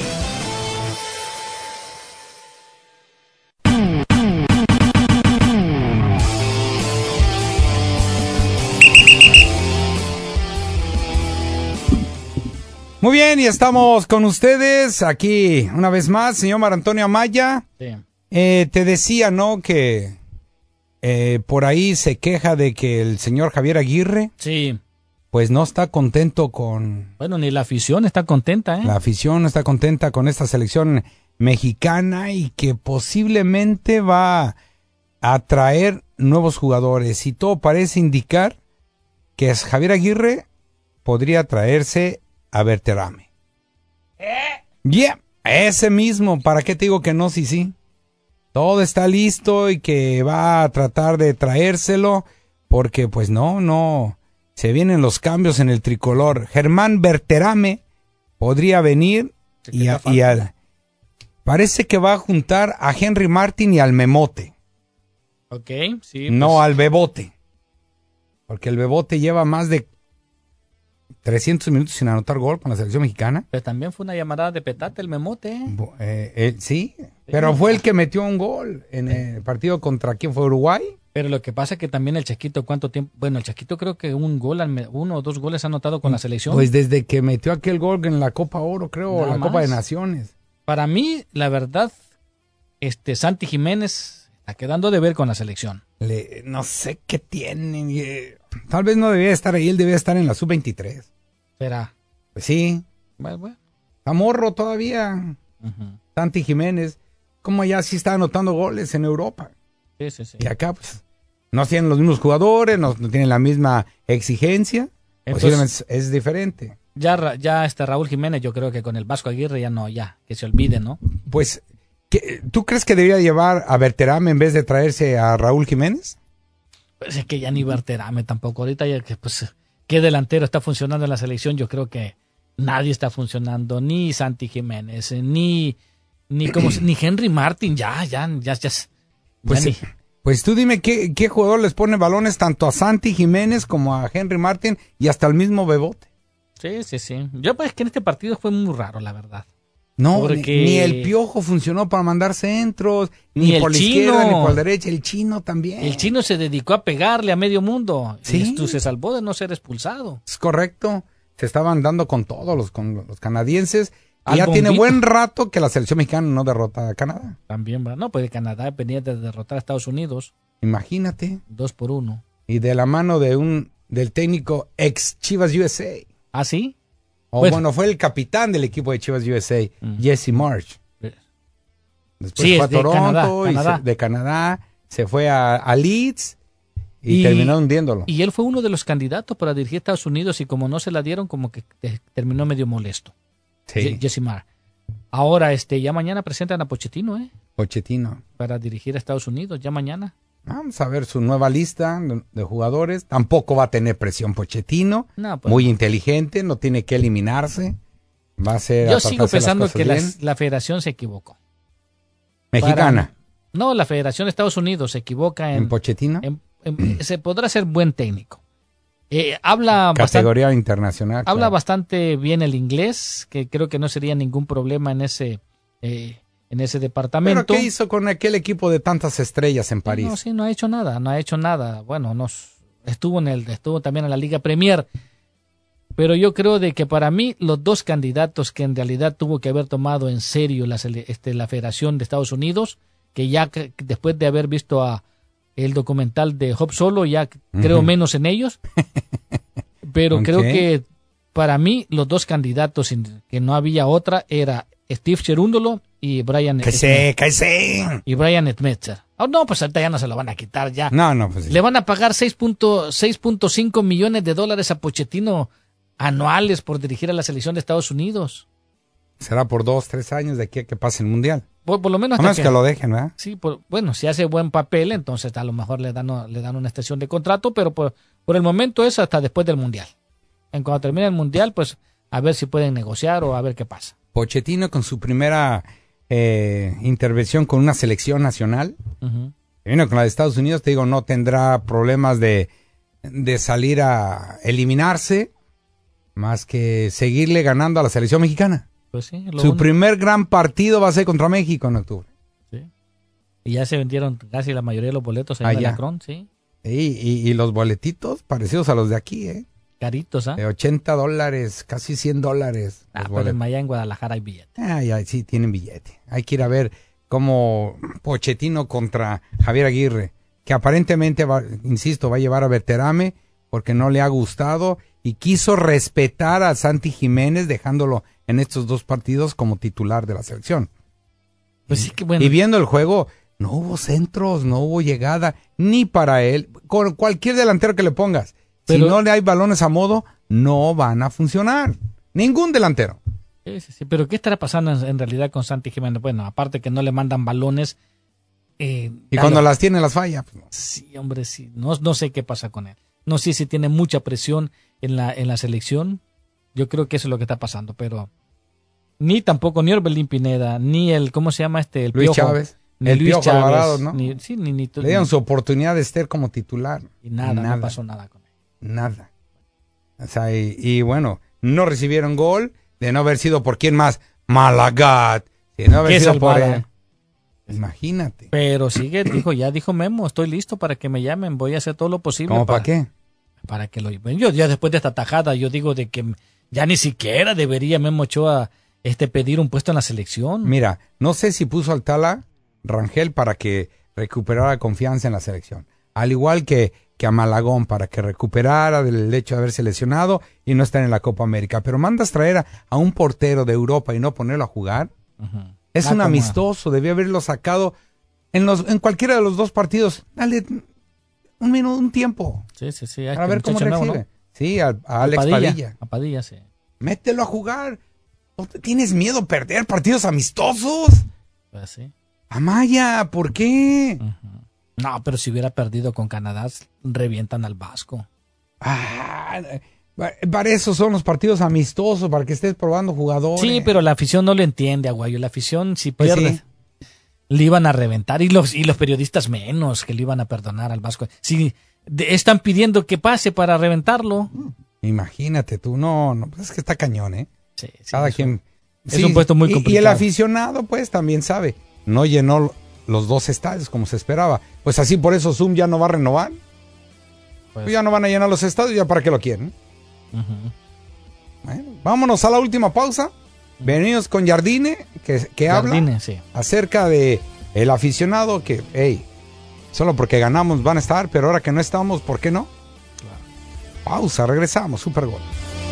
S2: Muy bien, y estamos con ustedes aquí una vez más, señor Marantonio Amaya.
S3: Sí.
S2: Te decía, ¿no?, que por ahí se queja de que el señor Javier Aguirre
S3: sí,
S2: pues no está contento con...
S3: Bueno, ni la afición está contenta, ¿eh?
S2: La afición no está contenta con esta selección mexicana y que posiblemente va a traer nuevos jugadores. Y todo parece indicar que Javier Aguirre podría traerse a Berterame. Ese mismo. ¿Para qué te digo que no? Sí. Todo está listo y que va a tratar de traérselo porque pues no. Se vienen los cambios en el tricolor. Germán Berterame podría venir parece que va a juntar a Henry Martin y al Memote.
S3: Ok, sí.
S2: No
S3: pues,
S2: al Bebote. Porque el Bebote lleva más de 300 minutos sin anotar gol con la selección mexicana.
S3: Pero también fue una llamada de petate el Memote.
S2: Sí, pero fue el que metió un gol en el partido contra ¿quién fue? Uruguay.
S3: Pero lo que pasa es que también el Chaquito, ¿cuánto tiempo? Bueno, el Chaquito creo que uno o dos goles ha anotado con la selección.
S2: Pues desde que metió aquel gol en la Copa Oro, creo, o la Copa de Naciones.
S3: Para mí, la verdad, Santi Jiménez está quedando de ver con la selección.
S2: No sé qué tiene. Tal vez no debía estar ahí, él debía estar en la sub-23.
S3: ¿Será?
S2: Pues sí.
S3: Bueno.
S2: Está morro todavía. Santi Jiménez. Como ya sí está anotando goles en Europa.
S3: Sí.
S2: Y acá, pues, no tienen los mismos jugadores, no tienen la misma exigencia. Posiblemente es diferente.
S3: Ya Raúl Jiménez, yo creo que con el Vasco Aguirre que se olvide, ¿no?
S2: Pues, ¿tú crees que debería llevar a Berterame en vez de traerse a Raúl Jiménez?
S3: Pues es que ya ni Berterame tampoco. Ahorita ya que, pues, ¿qué delantero está funcionando en la selección? Yo creo que nadie está funcionando, ni Santi Jiménez, ni Henry Martin, ya.
S2: Pues tú dime qué jugador les pone balones tanto a Santi Jiménez como a Henry Martin y hasta el mismo Bebote.
S3: Sí. Yo pues que en este partido fue muy raro, la verdad.
S2: No,
S3: porque...
S2: ni el Piojo funcionó para mandar centros, ni por la izquierda, ni por la derecha. El Chino también.
S3: El Chino se dedicó a pegarle a medio mundo.
S2: Sí.
S3: Y se salvó de no ser expulsado.
S2: Es correcto. Se estaban dando con todos con los canadienses. Y ya tiene buen rato que la selección mexicana no derrota a Canadá.
S3: También va. No, pues Canadá venía de derrotar a Estados Unidos.
S2: Imagínate.
S3: 2-1.
S2: Y de la mano del técnico ex Chivas USA.
S3: ¿Ah, sí?
S2: Bueno, fue el capitán del equipo de Chivas USA, Jesse Marsh. Después fue a Toronto de Canadá, se fue a Leeds y terminó hundiéndolo.
S3: Y él fue uno de los candidatos para dirigir a Estados Unidos y como no se la dieron, como que terminó medio molesto.
S2: Sí.
S3: Jesse Marsh. Ahora, ya mañana presentan a Pochettino,
S2: Pochettino.
S3: Para dirigir a Estados Unidos, ya mañana.
S2: Vamos a ver su nueva lista de jugadores. Tampoco va a tener presión Pochettino.
S3: No, pues
S2: muy inteligente, no tiene que eliminarse. Va a ser.
S3: Yo sigo pensando que la federación se equivocó.
S2: ¿Mexicana?
S3: No, la federación de Estados Unidos se equivoca
S2: en Pochettino.
S3: Se podrá ser buen técnico. Habla
S2: categoría internacional.
S3: Habla bastante bien el inglés, que creo que no sería ningún problema en ese departamento.
S2: ¿Pero qué hizo con aquel equipo de tantas estrellas en París?
S3: No ha hecho nada. Bueno, estuvo también en la Liga Premier. Pero yo creo de que para mí los dos candidatos que en realidad tuvo que haber tomado en serio la Federación de Estados Unidos, que ya después de haber visto el documental de Hope Solo, ya creo menos en ellos. Pero creo que para mí los dos candidatos, que no había otra, era Steve Cherundolo y Brian
S2: y
S3: Brian Schmetzer. No, pues ahorita ya no se lo van a quitar ya.
S2: No, pues sí.
S3: Le van a pagar $6.5 millones a Pochettino anuales por dirigir a la selección de Estados Unidos.
S2: Será por 2-3 años de aquí a que pase el Mundial.
S3: Por lo menos
S2: hasta que lo dejen, ¿verdad?
S3: Sí, si hace buen papel, entonces a lo mejor le dan una extensión de contrato, pero por el momento es hasta después del Mundial. En cuanto termine el Mundial, pues a ver si pueden negociar o a ver qué pasa.
S2: Pochettino con su primera intervención con una selección nacional, vino con la de Estados Unidos, te digo, no tendrá problemas de salir a eliminarse, más que seguirle ganando a la selección mexicana.
S3: Pues sí,
S2: su primer gran partido va a ser contra México en octubre.
S3: Sí. Y ya se vendieron casi la mayoría de los boletos en el Akron, sí.
S2: Y los boletitos parecidos a los de aquí,
S3: Caritos,
S2: de $80, casi $100.
S3: Pero allá en Guadalajara hay billete.
S2: Sí, tienen billete. Hay que ir a ver cómo Pochettino contra Javier Aguirre, que aparentemente va a llevar a Berterame porque no le ha gustado y quiso respetar a Santi Jiménez dejándolo en estos 2 partidos como titular de la selección.
S3: Pues sí que bueno.
S2: Y viendo el juego, no hubo centros, no hubo llegada, ni para él, con cualquier delantero que le pongas. Pero, si no le hay balones a modo, no van a funcionar. Ningún delantero.
S3: Sí, pero ¿qué estará pasando en realidad con Santi Jiménez? Bueno, aparte que no le mandan balones.
S2: Y cuando las tiene, las falla. Pues no.
S3: Sí, hombre, sí. No sé qué pasa con él. No sé si tiene mucha presión en la selección. Yo creo que eso es lo que está pasando, pero ni tampoco ni Orbelín Pineda, ni el, ¿cómo se llama el
S2: Luis
S3: Piojo?
S2: Chávez.
S3: Ni
S2: el
S3: Luis
S2: Piojo
S3: Chávez,
S2: Alvarado, ¿no?
S3: Ni
S2: le dieron su oportunidad de estar como titular.
S3: Y no pasó nada con él.
S2: Nada. O sea, y bueno, no recibieron gol, de no haber sido por quién más, Malagat, de no haber sido por él. Imagínate.
S3: Pero dijo Memo, estoy listo para que me llamen, voy a hacer todo lo posible.
S2: ¿Cómo para qué?
S3: Para que lo yo ya después de esta tajada, yo digo de que ya ni siquiera debería Memo Ochoa pedir un puesto en la selección.
S2: Mira, no sé si puso al Tala Rangel para que recuperara confianza en la selección. Al igual que a Malagón para que recuperara del hecho de haberse lesionado y no estar en la Copa América. Pero mandas traer a un portero de Europa y no ponerlo a jugar. Uh-huh. Es un amistoso, debía haberlo sacado en cualquiera de los 2 partidos. Dale un tiempo.
S3: Sí.
S2: Para ver cómo recibe. Nuevo, ¿no? Sí, a Alex Padilla.
S3: A Padilla, sí.
S2: Mételo a jugar. ¿No tienes miedo a perder partidos amistosos?
S3: Pues sí.
S2: Amaya, ¿por qué?
S3: Uh-huh. No, pero si hubiera perdido con Canadá, revientan al Vasco.
S2: Para eso son los partidos amistosos, para que estés probando jugadores.
S3: Sí, pero la afición no lo entiende, Aguayo. La afición, si pierde, sí, le iban a reventar. Y los periodistas menos, que le iban a perdonar al Vasco. Si están pidiendo que pase para reventarlo.
S2: Imagínate tú, no, pues es que está cañón, ¿eh?
S3: Sí,
S2: cada quien.
S3: Es un puesto muy complicado.
S2: Y el aficionado, pues, también sabe. No llenó los 2 estadios como se esperaba. Pues así por eso Zoom ya no va a renovar. Pues ya no van a llenar los estadios, ya para qué lo quieren. Uh-huh. Bueno, vámonos a la última pausa. Venimos con Jardine, que habla acerca de el aficionado que, solo porque ganamos van a estar, pero ahora que no estamos, ¿por qué no? Claro. Pausa, regresamos, Super Gol.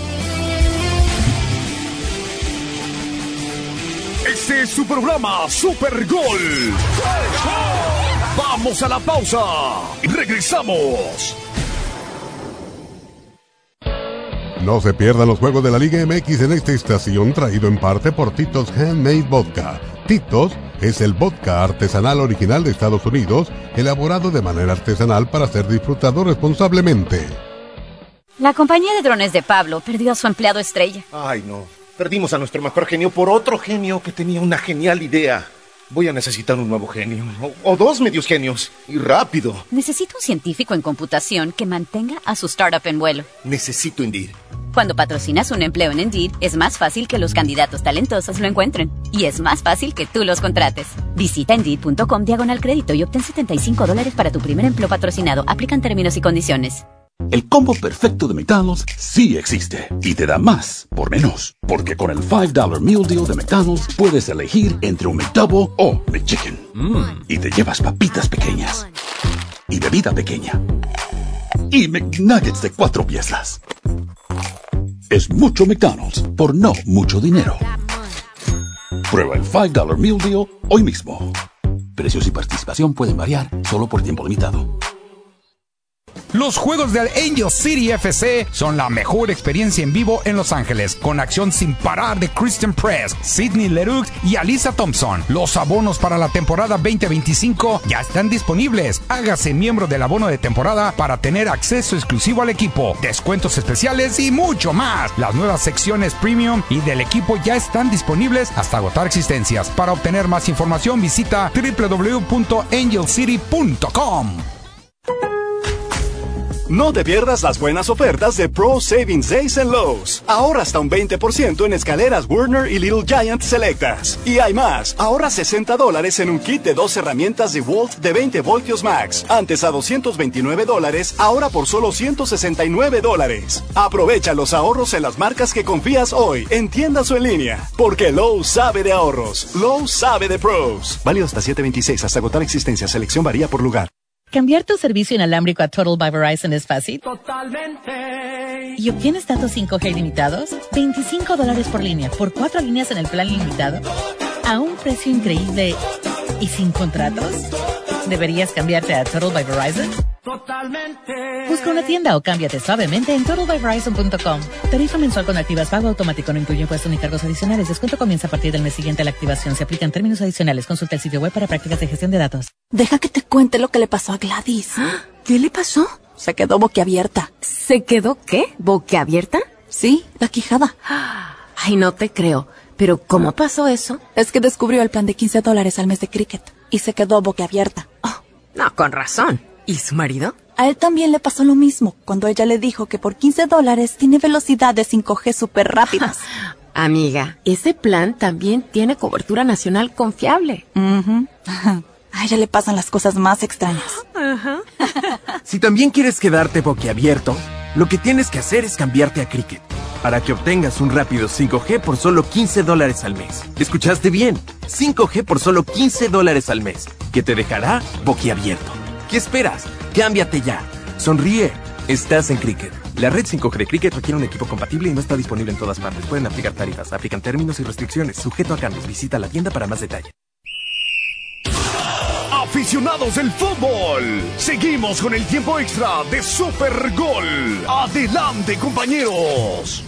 S1: Este es su programa Super Gol. Vamos a la pausa y regresamos.
S4: No se pierdan los juegos de la Liga MX en esta estación, traído en parte por Tito's Handmade Vodka. Tito's es el vodka artesanal original de Estados Unidos, elaborado de manera artesanal para ser disfrutado responsablemente.
S5: La compañía de drones de Pablo perdió a su empleado estrella.
S23: Ay, no. Perdimos a nuestro mejor genio por otro genio que tenía una genial idea. Voy a necesitar un nuevo genio, o 2 medios genios, y rápido.
S5: Necesito un científico en computación que mantenga a su startup en vuelo.
S23: Necesito Indeed.
S5: Cuando patrocinas un empleo en Indeed, es más fácil que los candidatos talentosos lo encuentren. Y es más fácil que tú los contrates. Visita Indeed.com/crédito y obtén $75 para tu primer empleo patrocinado. Aplican términos y condiciones.
S24: El combo perfecto de McDonald's sí existe y te da más por menos. Porque con el $5 Meal Deal de McDonald's puedes elegir entre un McDouble o McChicken. Y te llevas papitas pequeñas y bebida pequeña y McNuggets de 4 piezas. Es mucho McDonald's por no mucho dinero. Prueba el $5 Meal Deal hoy mismo. Precios y participación pueden variar solo por tiempo limitado.
S2: Los juegos del Angel City FC son la mejor experiencia en vivo en Los Ángeles, con acción sin parar de Christian Press, Sidney Leroux y Alyssa Thompson. Los abonos para la temporada 2025 ya están disponibles. Hágase miembro del abono de temporada para tener acceso exclusivo al equipo, descuentos especiales y mucho más. Las nuevas secciones premium y del equipo ya están disponibles hasta agotar existencias. Para obtener más información visita www.angelcity.com.
S25: No te pierdas las buenas ofertas de Pro Savings Days en Lowe's. Ahorra hasta un 20% en escaleras Werner y Little Giant selectas. Y hay más. Ahorra $60 en un kit de 2 herramientas de Walt de 20 voltios max. Antes a $229, ahora por solo $169. Aprovecha los ahorros en las marcas que confías hoy, en tiendas o en línea. Porque Lowe's sabe de ahorros. Lowe's sabe de pros. Válido hasta 7/26, hasta agotar existencia. Selección varía por lugar.
S6: Cambiar tu servicio inalámbrico a Total by Verizon es fácil.
S8: Totalmente.
S6: ¿Y obtienes datos 5G ilimitados? $25 por línea, por 4 líneas en el plan ilimitado, a un precio increíble y sin contratos. ¿Deberías cambiarte a Total by Verizon?
S8: Totalmente.
S6: Busca una tienda o cámbiate suavemente en TotalByVerizon.com. Tarifa mensual con activas, pago automático, no incluye impuestos ni cargos adicionales. Descuento comienza a partir del mes siguiente a la activación. Se aplican términos adicionales. Consulta el sitio web para prácticas de gestión de datos.
S9: Deja que te cuente lo que le pasó a Gladys.
S22: ¿Qué le pasó?
S9: Se quedó boquiabierta.
S22: ¿Se quedó qué? ¿Boquiabierta?
S9: Sí, la quijada.
S22: Ay, no te creo. ¿Pero cómo pasó eso?
S9: Es que descubrió el plan de $15 al mes de Cricket y se quedó boquiabierta.
S22: Oh, no, con razón. ¿Y su marido?
S9: A él también le pasó lo mismo cuando ella le dijo que por $15 tiene velocidad de 5G súper rápidas.
S22: Amiga, ese plan también tiene cobertura nacional confiable.
S9: A ella le pasan las cosas más extrañas.
S10: Si también quieres quedarte boquiabierto, lo que tienes que hacer es cambiarte a Cricket, para que obtengas un rápido 5G por solo $15 al mes. ¿Escuchaste bien? 5G por solo $15 al mes, que te dejará boquiabierto. ¿Qué esperas? ¡Cámbiate ya! Sonríe. Estás en Cricket. La red 5G de Cricket requiere un equipo compatible y no está disponible en todas partes. Pueden aplicar tarifas, aplican términos y restricciones. Sujeto a cambios. Visita la tienda para más detalle.
S1: Aficionados del fútbol, seguimos con el tiempo extra de Super Gol. Adelante, compañeros.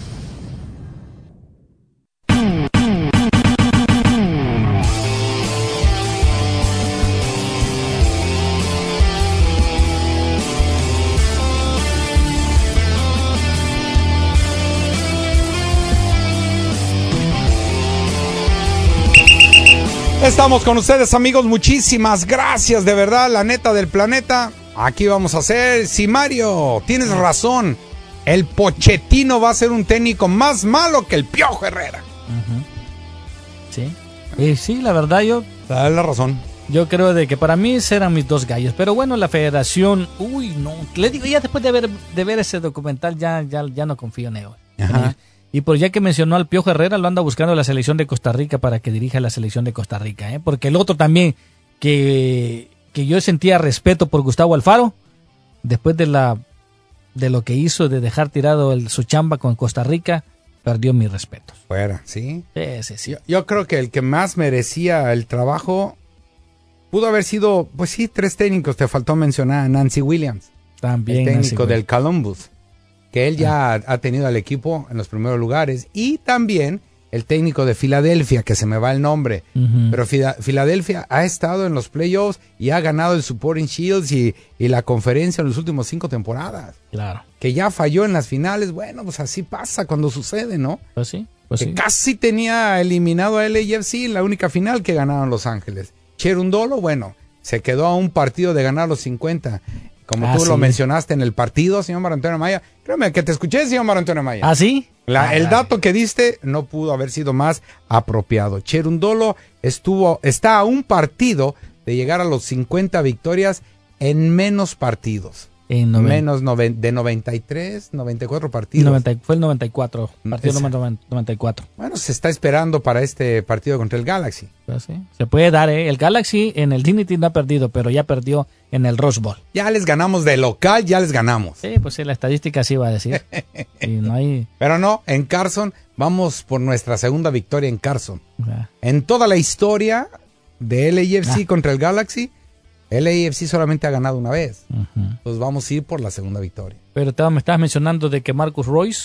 S2: Estamos con ustedes, amigos, muchísimas gracias, de verdad, la neta del planeta. Aquí vamos a hacer, sí, Mario, tienes razón, el Pochettino va a ser un técnico más malo que el Piojo Herrera.
S3: Sí, sí, la verdad yo...
S2: Dale la razón.
S3: Yo creo de que para mí serán mis dos gallos, pero bueno, la federación, no, le digo, ya después de ver ese documental ya no confío en él.
S2: Ajá.
S3: Y por ya que mencionó al Piojo Herrera, lo anda buscando la selección de Costa Rica para que dirija la selección de Costa Rica, porque el otro también que yo sentía respeto por Gustavo Alfaro, después de lo que hizo de dejar tirado su chamba con Costa Rica, perdió mis respetos.
S2: Fuera, ¿sí?
S3: Sí.
S2: Yo creo que el que más merecía el trabajo pudo haber sido, pues sí, 3 técnicos, te faltó mencionar a Nancy Williams.
S3: También
S2: el técnico del Columbus, que él ya ha tenido al equipo en los primeros lugares, y también el técnico de Filadelfia, que se me va el nombre, pero Filadelfia ha estado en los playoffs y ha ganado el Supporting Shields y la conferencia en los últimos 5 temporadas.
S3: Claro.
S2: Que ya falló en las finales, bueno, pues así pasa cuando sucede, ¿no?
S3: Pues sí.
S2: Casi tenía eliminado a LAFC en la única final que ganaron Los Ángeles. Cherundolo, bueno, se quedó a un partido de ganar los 50. Como tú lo mencionaste en el partido, señor Mario Antonio Maya. Créeme que te escuché, señor Mario Antonio Maya.
S3: ¿Ah, sí?
S2: El dato que diste no pudo haber sido más apropiado. Cherundolo está a un partido de llegar a los 50 victorias en menos partidos. Menos de 93, 94 partidos.
S3: Fue el 94, partido número 94.
S2: Bueno, se está esperando para este partido contra el Galaxy.
S3: Pues sí, se puede dar, El Galaxy en el Dignity no ha perdido, pero ya perdió en el Rose Bowl.
S2: Ya les ganamos de local, ya les ganamos.
S3: Sí, pues sí, la estadística sí va a decir. Y no hay...
S2: Pero no, en Carson, vamos por nuestra segunda victoria en Carson. En toda la historia de LAFC contra el Galaxy, LAFC solamente ha ganado una vez. Pues vamos a ir por la segunda victoria.
S3: Pero me estabas mencionando de que Marcus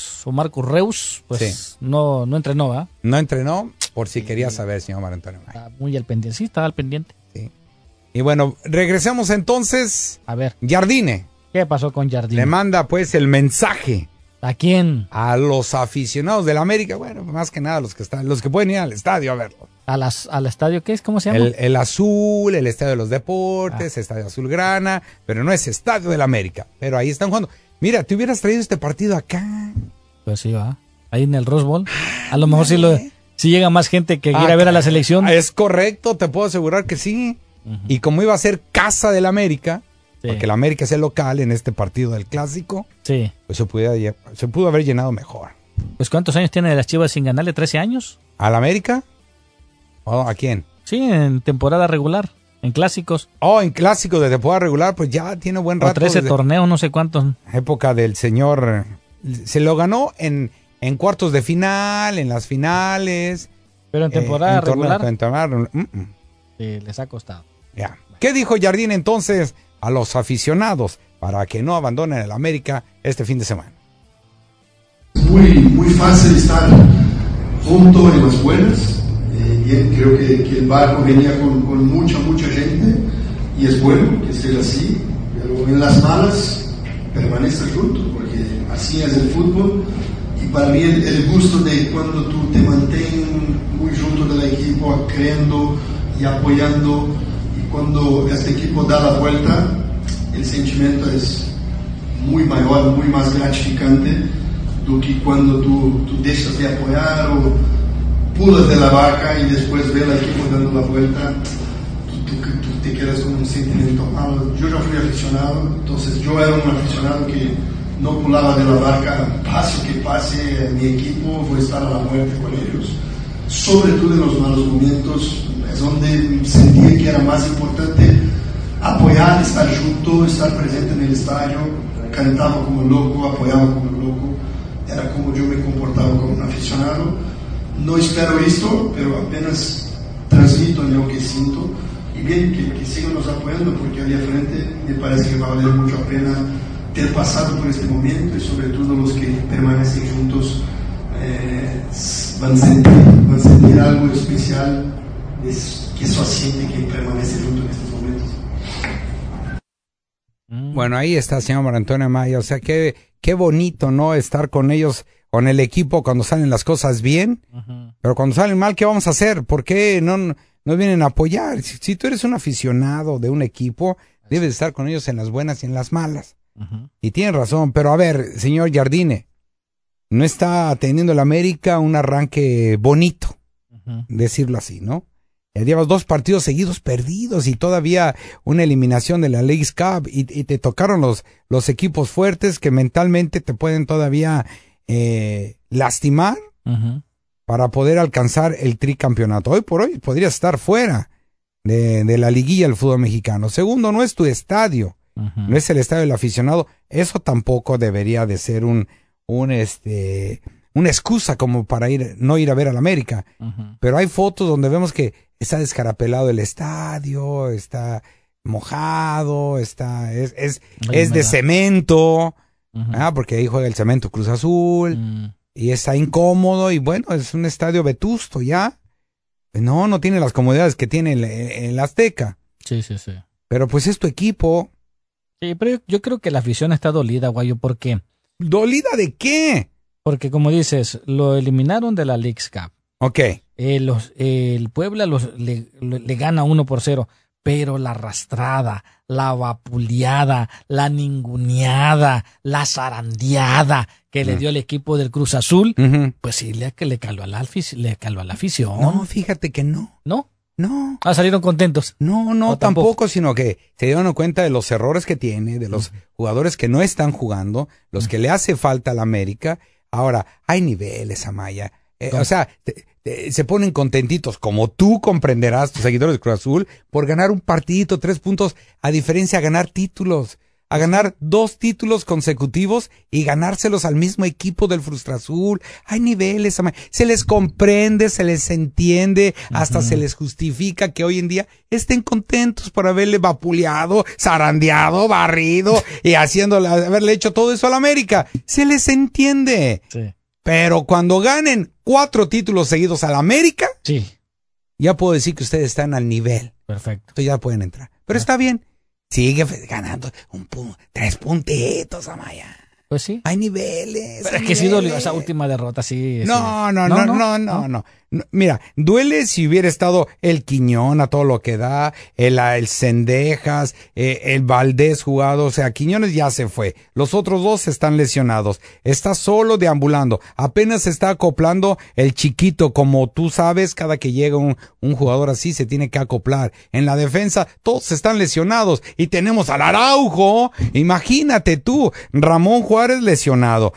S3: Reus, pues no entrenó, ¿verdad?
S2: No entrenó, por si quería saber, señor Mario Antonio Maya.
S3: Muy al pendiente, sí, estaba al pendiente.
S2: Sí. Y bueno, regresemos entonces.
S3: A ver.
S2: Jardine.
S3: ¿Qué pasó con Jardine?
S2: Le manda pues el mensaje.
S3: ¿A quién?
S2: A los aficionados del América, bueno, más que nada los que pueden ir al estadio a verlo.
S3: ¿Al estadio qué es? ¿Cómo se llama?
S2: El Azul, el Estadio de los Deportes, Estadio Azulgrana, pero no es Estadio del América. Pero ahí están jugando. Mira, te hubieras traído este partido acá.
S3: Pues sí, va. Ahí en el Rose Bowl. A lo mejor si llega más gente que quiera ver a la selección.
S2: Es correcto, te puedo asegurar que sí. Y como iba a ser casa del América, porque el América es el local en este partido del Clásico, pues se pudo haber llenado mejor.
S3: Pues ¿cuántos años tiene las Chivas sin ganarle? ¿13 años?
S2: ¿Al América? ¿O a quién?
S3: Sí, en temporada regular. En clásicos.
S2: En clásicos de temporada regular, pues ya tiene buen rato.
S3: O 13 torneos, no sé cuántos.
S2: Época del señor. Se lo ganó en cuartos de final, en las finales.
S3: Pero en temporada regular.
S2: Sí,
S3: les ha costado.
S2: Ya. ¿Qué dijo Jardín entonces a los aficionados para que no abandonen el América este fin de semana?
S11: Muy fácil estar junto en las buenas. Bien, creo que el barco venía con mucha gente y es bueno que sea así, pero en las malas permanece junto, porque así es el fútbol. Y para mí el gusto de cuando tú te mantienes muy junto del equipo, creyendo y apoyando, y cuando este equipo da la vuelta, el sentimiento es muy mayor, muy más gratificante do que cuando tú dejas de apoyar o pulas de la barca y después ves al equipo dando la vuelta, tú te quedas con un sentimiento malo. Yo ya fui aficionado, entonces yo era un aficionado que no pulaba de la barca, pase que pase mi equipo, voy a estar a la muerte con ellos. Sobre todo en los malos momentos, es donde sentía que era más importante apoyar, estar junto, estar presente en el estadio. Cantaba como loco, apoyaba como loco, era como yo me comportaba como un aficionado. No espero esto, pero apenas transmito lo que siento. Y bien, que sigan nos apoyando, porque allá frente me parece que va a valer mucho la pena ter pasado por este momento, y sobre todo los que permanecen juntos van a sentir algo especial, que solo siente que permanece junto en estos momentos.
S2: Bueno, ahí está, señor Mario Antonio Amaya. O sea, qué bonito, ¿no? Estar con ellos, con el equipo cuando salen las cosas bien. Pero cuando salen mal, ¿qué vamos a hacer? ¿Por qué no vienen a apoyar? Si tú eres un aficionado de un equipo, debes estar con ellos en las buenas y en las malas. Y tienen razón. Pero a ver, señor Jardine, no está teniendo el América un arranque bonito, decirlo así, ¿no? Ya llevas 2 partidos seguidos perdidos y todavía una eliminación de la Leagues Cup y te tocaron los equipos fuertes que mentalmente te pueden todavía lastimar para poder alcanzar el tricampeonato. Hoy por hoy podrías estar fuera de la liguilla del fútbol mexicano. Segundo, no es tu estadio, no es el estadio del aficionado. Eso tampoco debería de ser una excusa como para no ir a ver al América. Pero hay fotos donde vemos que está descarapelado el estadio, está mojado, es de cemento, porque ahí juega el Cemento Cruz Azul, y está incómodo, y bueno, es un estadio vetusto ya. No tiene las comodidades que tiene el Azteca.
S3: Sí.
S2: Pero pues es tu equipo.
S3: Sí, pero yo creo que la afición está dolida, Guayo, porque...
S2: ¿Dolida de qué?
S3: Porque como dices, lo eliminaron de la Leagues Cup.
S2: Ok.
S3: El Puebla le gana 1-0, pero la arrastrada, la vapuleada, la ninguneada, la zarandeada que le dio el equipo del Cruz Azul, pues sí le caló a la afición.
S2: No, fíjate que no.
S3: ¿No?
S2: No.
S3: Salieron contentos.
S2: No, tampoco, sino que se dieron cuenta de los errores que tiene, de los jugadores que no están jugando, los que le hace falta a la América. Ahora, hay niveles, Amaya. O sea, se ponen contentitos, como tú comprenderás, tus seguidores de Cruz Azul, por ganar un partidito, 3 puntos, a diferencia de ganar títulos, a ganar 2 títulos consecutivos y ganárselos al mismo equipo del Frustra Azul. Hay niveles, se les comprende, se les entiende, hasta se les justifica que hoy en día estén contentos por haberle vapuleado, zarandeado, barrido y haberle hecho todo eso a la América. Se les entiende.
S3: Sí.
S2: Pero cuando ganen 4 títulos seguidos a la América, ya puedo decir que ustedes están al nivel.
S3: Perfecto.
S2: Entonces ya pueden entrar. Pero está bien. Sigue ganando 3 puntitos, Amaya.
S3: Pues sí.
S2: Hay niveles.
S3: Pero es que sí dolió esa última derrota, sí.
S2: No. Mira, duele si hubiera estado el Quiñón a todo lo que da, el Cendejas, el Valdés jugado. O sea, Quiñones ya se fue. Los otros 2 están lesionados. Está solo deambulando. Apenas se está acoplando el Chiquito. Como tú sabes, cada que llega un jugador así se tiene que acoplar. En la defensa, todos están lesionados. Y tenemos al Araujo. Imagínate tú, Ramón Juárez lesionado.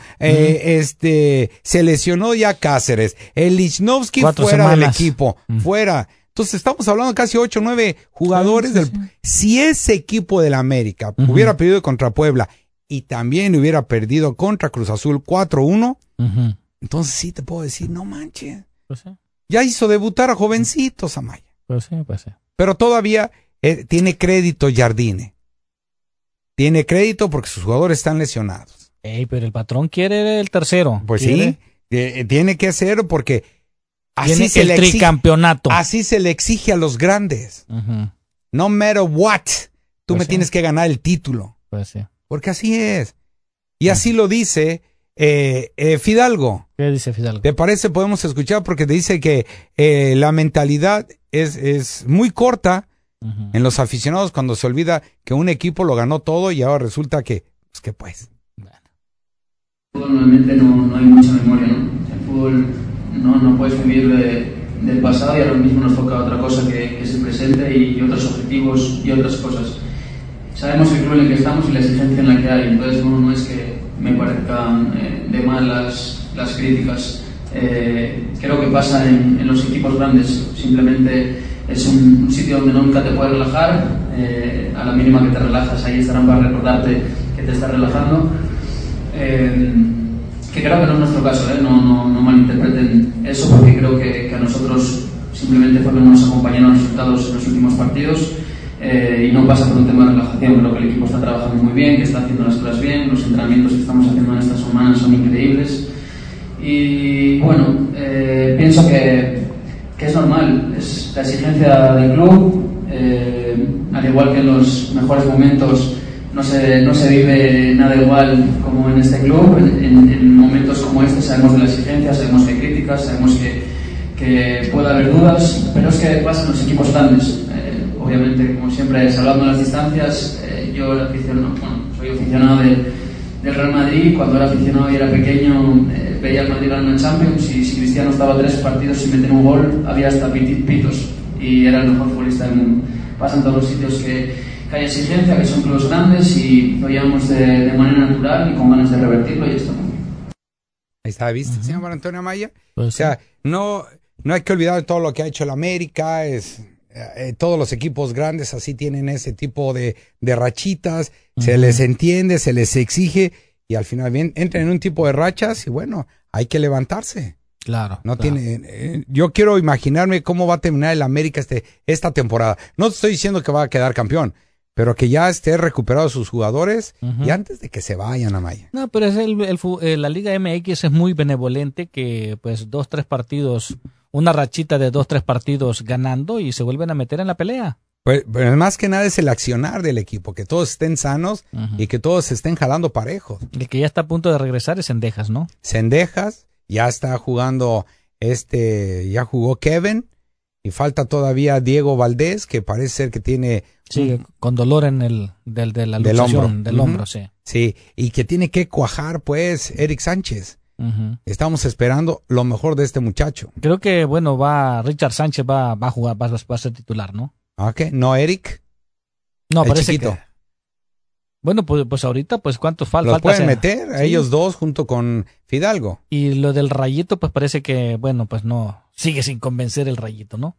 S2: Se lesionó ya Cáceres. El Lichnowsky fuera del equipo. Fuera. Entonces estamos hablando de casi 8 o 9 jugadores. Si ese equipo del América hubiera perdido contra Puebla y también hubiera perdido contra Cruz Azul 4-1, entonces sí te puedo decir, no manches.
S3: Pues sí.
S2: Ya hizo debutar a jovencitos, Amaya.
S3: Pues sí.
S2: Pero todavía tiene crédito Jardine. Tiene crédito porque sus jugadores están lesionados.
S3: Pero el patrón quiere el tercero.
S2: Pues
S3: ¿quiere?
S2: Sí, tiene que hacerlo porque así
S3: Tiene
S2: se
S3: el
S2: le
S3: tricampeonato.
S2: Así se le exige a los grandes. No matter what, tú
S3: Pues
S2: me
S3: sí.
S2: tienes que ganar el título.
S3: Pues sí.
S2: Porque así es. Y así lo dice Fidalgo.
S3: ¿Qué dice Fidalgo?
S2: ¿Te parece? Podemos escuchar porque te dice que la mentalidad es muy corta en los aficionados cuando se olvida que un equipo lo ganó todo y ahora resulta que pues.
S12: Normalmente no hay mucha memoria, ¿no? El fútbol no puedes vivir del pasado y ahora mismo nos toca otra cosa que es el presente y otros objetivos y otras cosas. Sabemos el club en el que estamos y la exigencia en la que hay, entonces no es que me parezcan de mal las críticas. Creo que pasa en los equipos grandes, simplemente es un sitio donde nunca te puedes relajar, a la mínima que te relajas ahí estarán para recordarte que te estás relajando. Que creo que no es nuestro caso, no malinterpreten eso, porque creo que a nosotros simplemente fue que no nos acompañaron los resultados en los últimos partidos y no pasa por un tema de relajación. Creo que el equipo está trabajando muy bien, que está haciendo las cosas bien, los entrenamientos que estamos haciendo en estas semanas son increíbles y bueno, pienso que es normal, es la exigencia del club, al igual que en los mejores momentos. No se vive nada igual como en este club. En momentos como este sabemos de la exigencia, sabemos que hay críticas, sabemos que puede haber dudas, pero es que pasa en los equipos grandes. Obviamente, como siempre, salvando las distancias, yo soy aficionado del Real Madrid. Cuando era aficionado y era pequeño, veía al Madrid ganar una Champions y si Cristiano estaba 3 partidos sin meter un gol, había hasta pitos y era el mejor futbolista del mundo. Pasa en todos los sitios que hay exigencia, que son clubes grandes y lo llevamos de manera natural y con ganas de revertirlo y está muy bien.
S2: Ahí está, ¿viste, señor Antonio Amaya? O sea, no hay que olvidar todo lo que ha hecho el América, todos los equipos grandes así tienen ese tipo de rachitas, se les entiende, se les exige y al final bien entran en un tipo de rachas y bueno, hay que levantarse.
S3: Claro.
S2: Yo quiero imaginarme cómo va a terminar el América esta temporada. No te estoy diciendo que va a quedar campeón, pero que ya esté recuperado sus jugadores y antes de que se vayan, Amaya.
S3: No, pero la Liga MX es muy benevolente que pues 2-3 partidos, una rachita de 2-3 partidos ganando y se vuelven a meter en la pelea.
S2: Pues más que nada es el accionar del equipo, que todos estén sanos y que todos estén jalando parejos.
S3: El que ya está a punto de regresar es Cendejas, ¿no?
S2: Cendejas, ya está jugando ya jugó Kevin y falta todavía Diego Valdés, que parece ser que tiene...
S3: Sí, con dolor en de la luxación del hombro, sí.
S2: Sí, y que tiene que cuajar, pues, Eric Sánchez. Estamos esperando lo mejor de este muchacho.
S3: Creo que, bueno, Richard Sánchez va a jugar, va a ser titular, ¿no?
S2: Ok, ¿no Eric?
S3: No, parece
S2: chiquito.
S3: que... Bueno, pues ahorita, pues, ¿cuántos faltan?
S2: Los pueden meter a ellos dos junto con Fidalgo.
S3: Y lo del Rayito, pues parece que, bueno, pues no, sigue sin convencer el Rayito, ¿no?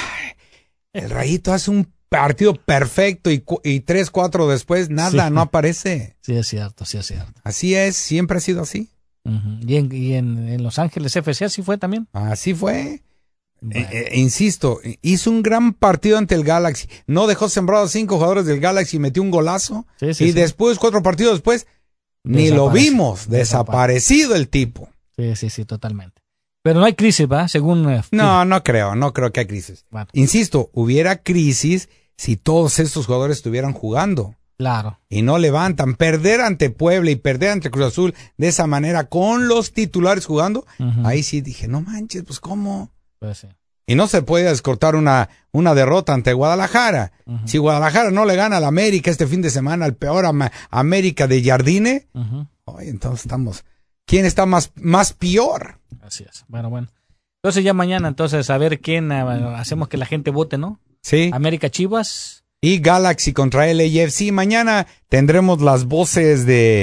S2: El Rayito hace un partido perfecto y 3-4 después nada, no aparece.
S3: Sí, es cierto.
S2: Así es, siempre ha sido así.
S3: Y en Los Ángeles FC así fue también.
S2: Así fue. Bueno. Insisto, hizo un gran partido ante el Galaxy. No dejó sembrados 5 jugadores del Galaxy, metió un golazo. Y después, 4 partidos después, ni lo vimos. Desaparecido el tipo.
S3: Sí, totalmente. Pero no hay crisis, ¿va? Según...
S2: No creo que hay crisis. Bueno. Insisto, hubiera crisis si todos estos jugadores estuvieran jugando.
S3: Claro.
S2: Y no levantan. Perder ante Puebla y perder ante Cruz Azul de esa manera con los titulares jugando, ahí sí dije, no manches, pues ¿cómo?
S3: Pues sí.
S2: Y no se puede descortar una derrota ante Guadalajara. Si Guadalajara no le gana al América este fin de semana, al peor América de Jardine, entonces estamos... ¿Quién está más peor?
S3: Así es. Bueno. Entonces ya mañana, a ver quién hacemos que la gente vote, ¿no?
S2: Sí.
S3: América Chivas.
S2: Y Galaxy contra LAFC. Mañana tendremos las voces de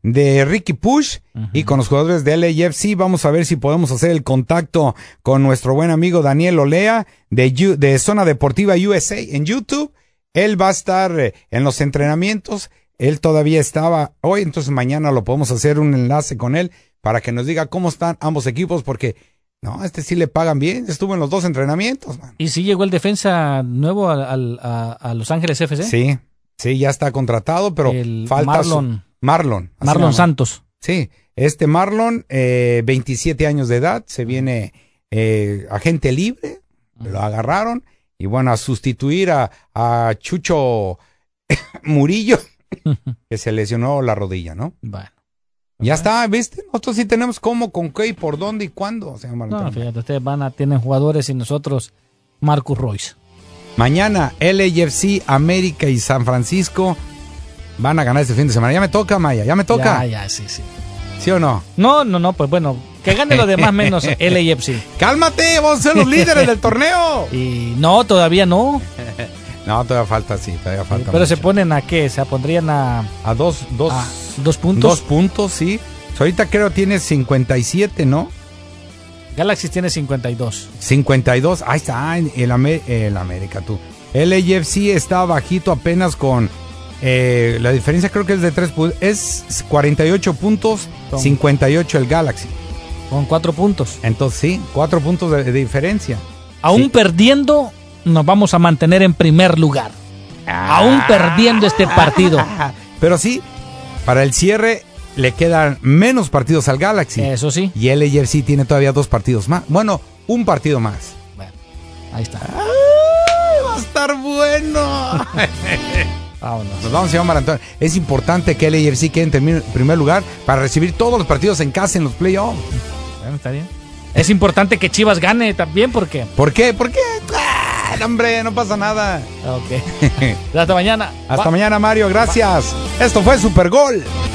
S2: de Ricky Push y con los jugadores de LAFC. Vamos a ver si podemos hacer el contacto con nuestro buen amigo Daniel Olea de Zona Deportiva USA en YouTube. Él va a estar en los entrenamientos. Él todavía estaba hoy, entonces mañana lo podemos hacer un enlace con él para que nos diga cómo están ambos equipos, porque no, sí le pagan bien. Estuvo en los 2 entrenamientos, man.
S3: ¿Y sí llegó el defensa nuevo a Los Ángeles FC?
S2: Sí, ya está contratado, pero falta Marlon
S3: Santos.
S2: Sí, Marlon, 27 años de edad, se viene agente libre, lo agarraron, y bueno, a sustituir a Chucho Murillo, que se lesionó la rodilla, ¿no?
S3: Bueno.
S2: Ya está, ¿viste? Nosotros sí tenemos cómo, con qué, y por dónde y cuándo.
S3: No, fíjate, ustedes tienen jugadores y nosotros Marcus Royce.
S2: Mañana LAFC, América y San Francisco van a ganar este fin de semana. Ya me toca, Maya, ya me toca.
S3: Ya, sí.
S2: ¿Sí o no?
S3: No, pues bueno, que gane lo demás menos LAFC.
S2: ¡Cálmate! ¡Vamos a ser los líderes del torneo!
S3: Y no, todavía no.
S2: No, todavía falta. Pero
S3: mucho. ¿Se ponen a qué? ¿Se pondrían a
S2: 2 puntos? 2 puntos, sí. Ahorita creo tiene 57, ¿no?
S3: Galaxy tiene 52.
S2: 52, ahí está, el América, tú. El LAFC está bajito apenas con... la diferencia creo que es de 3 puntos. Es 48 puntos, 58 el Galaxy.
S3: Con 4 puntos.
S2: Entonces sí, 4 puntos de diferencia.
S3: Aún perdiendo, nos vamos a mantener en primer lugar. Aún perdiendo este partido.
S2: Pero sí, para el cierre le quedan menos partidos al Galaxy.
S3: Eso sí.
S2: Y el LAFC tiene todavía 2 partidos más. Bueno, un partido más.
S3: Bueno, ahí está.
S2: Va a estar bueno.
S3: Vámonos.
S2: Nos vamos a llamar Antonio. Es importante que el LAFC quede en primer lugar para recibir todos los partidos en casa en los playoffs.
S3: Bueno, está bien. Es importante que Chivas gane también, ¿por qué?
S2: ¿Por qué? Hombre, no pasa nada.
S3: Ok. Hasta mañana.
S2: Hasta mañana, Mario. Gracias. Esto fue Super Gol.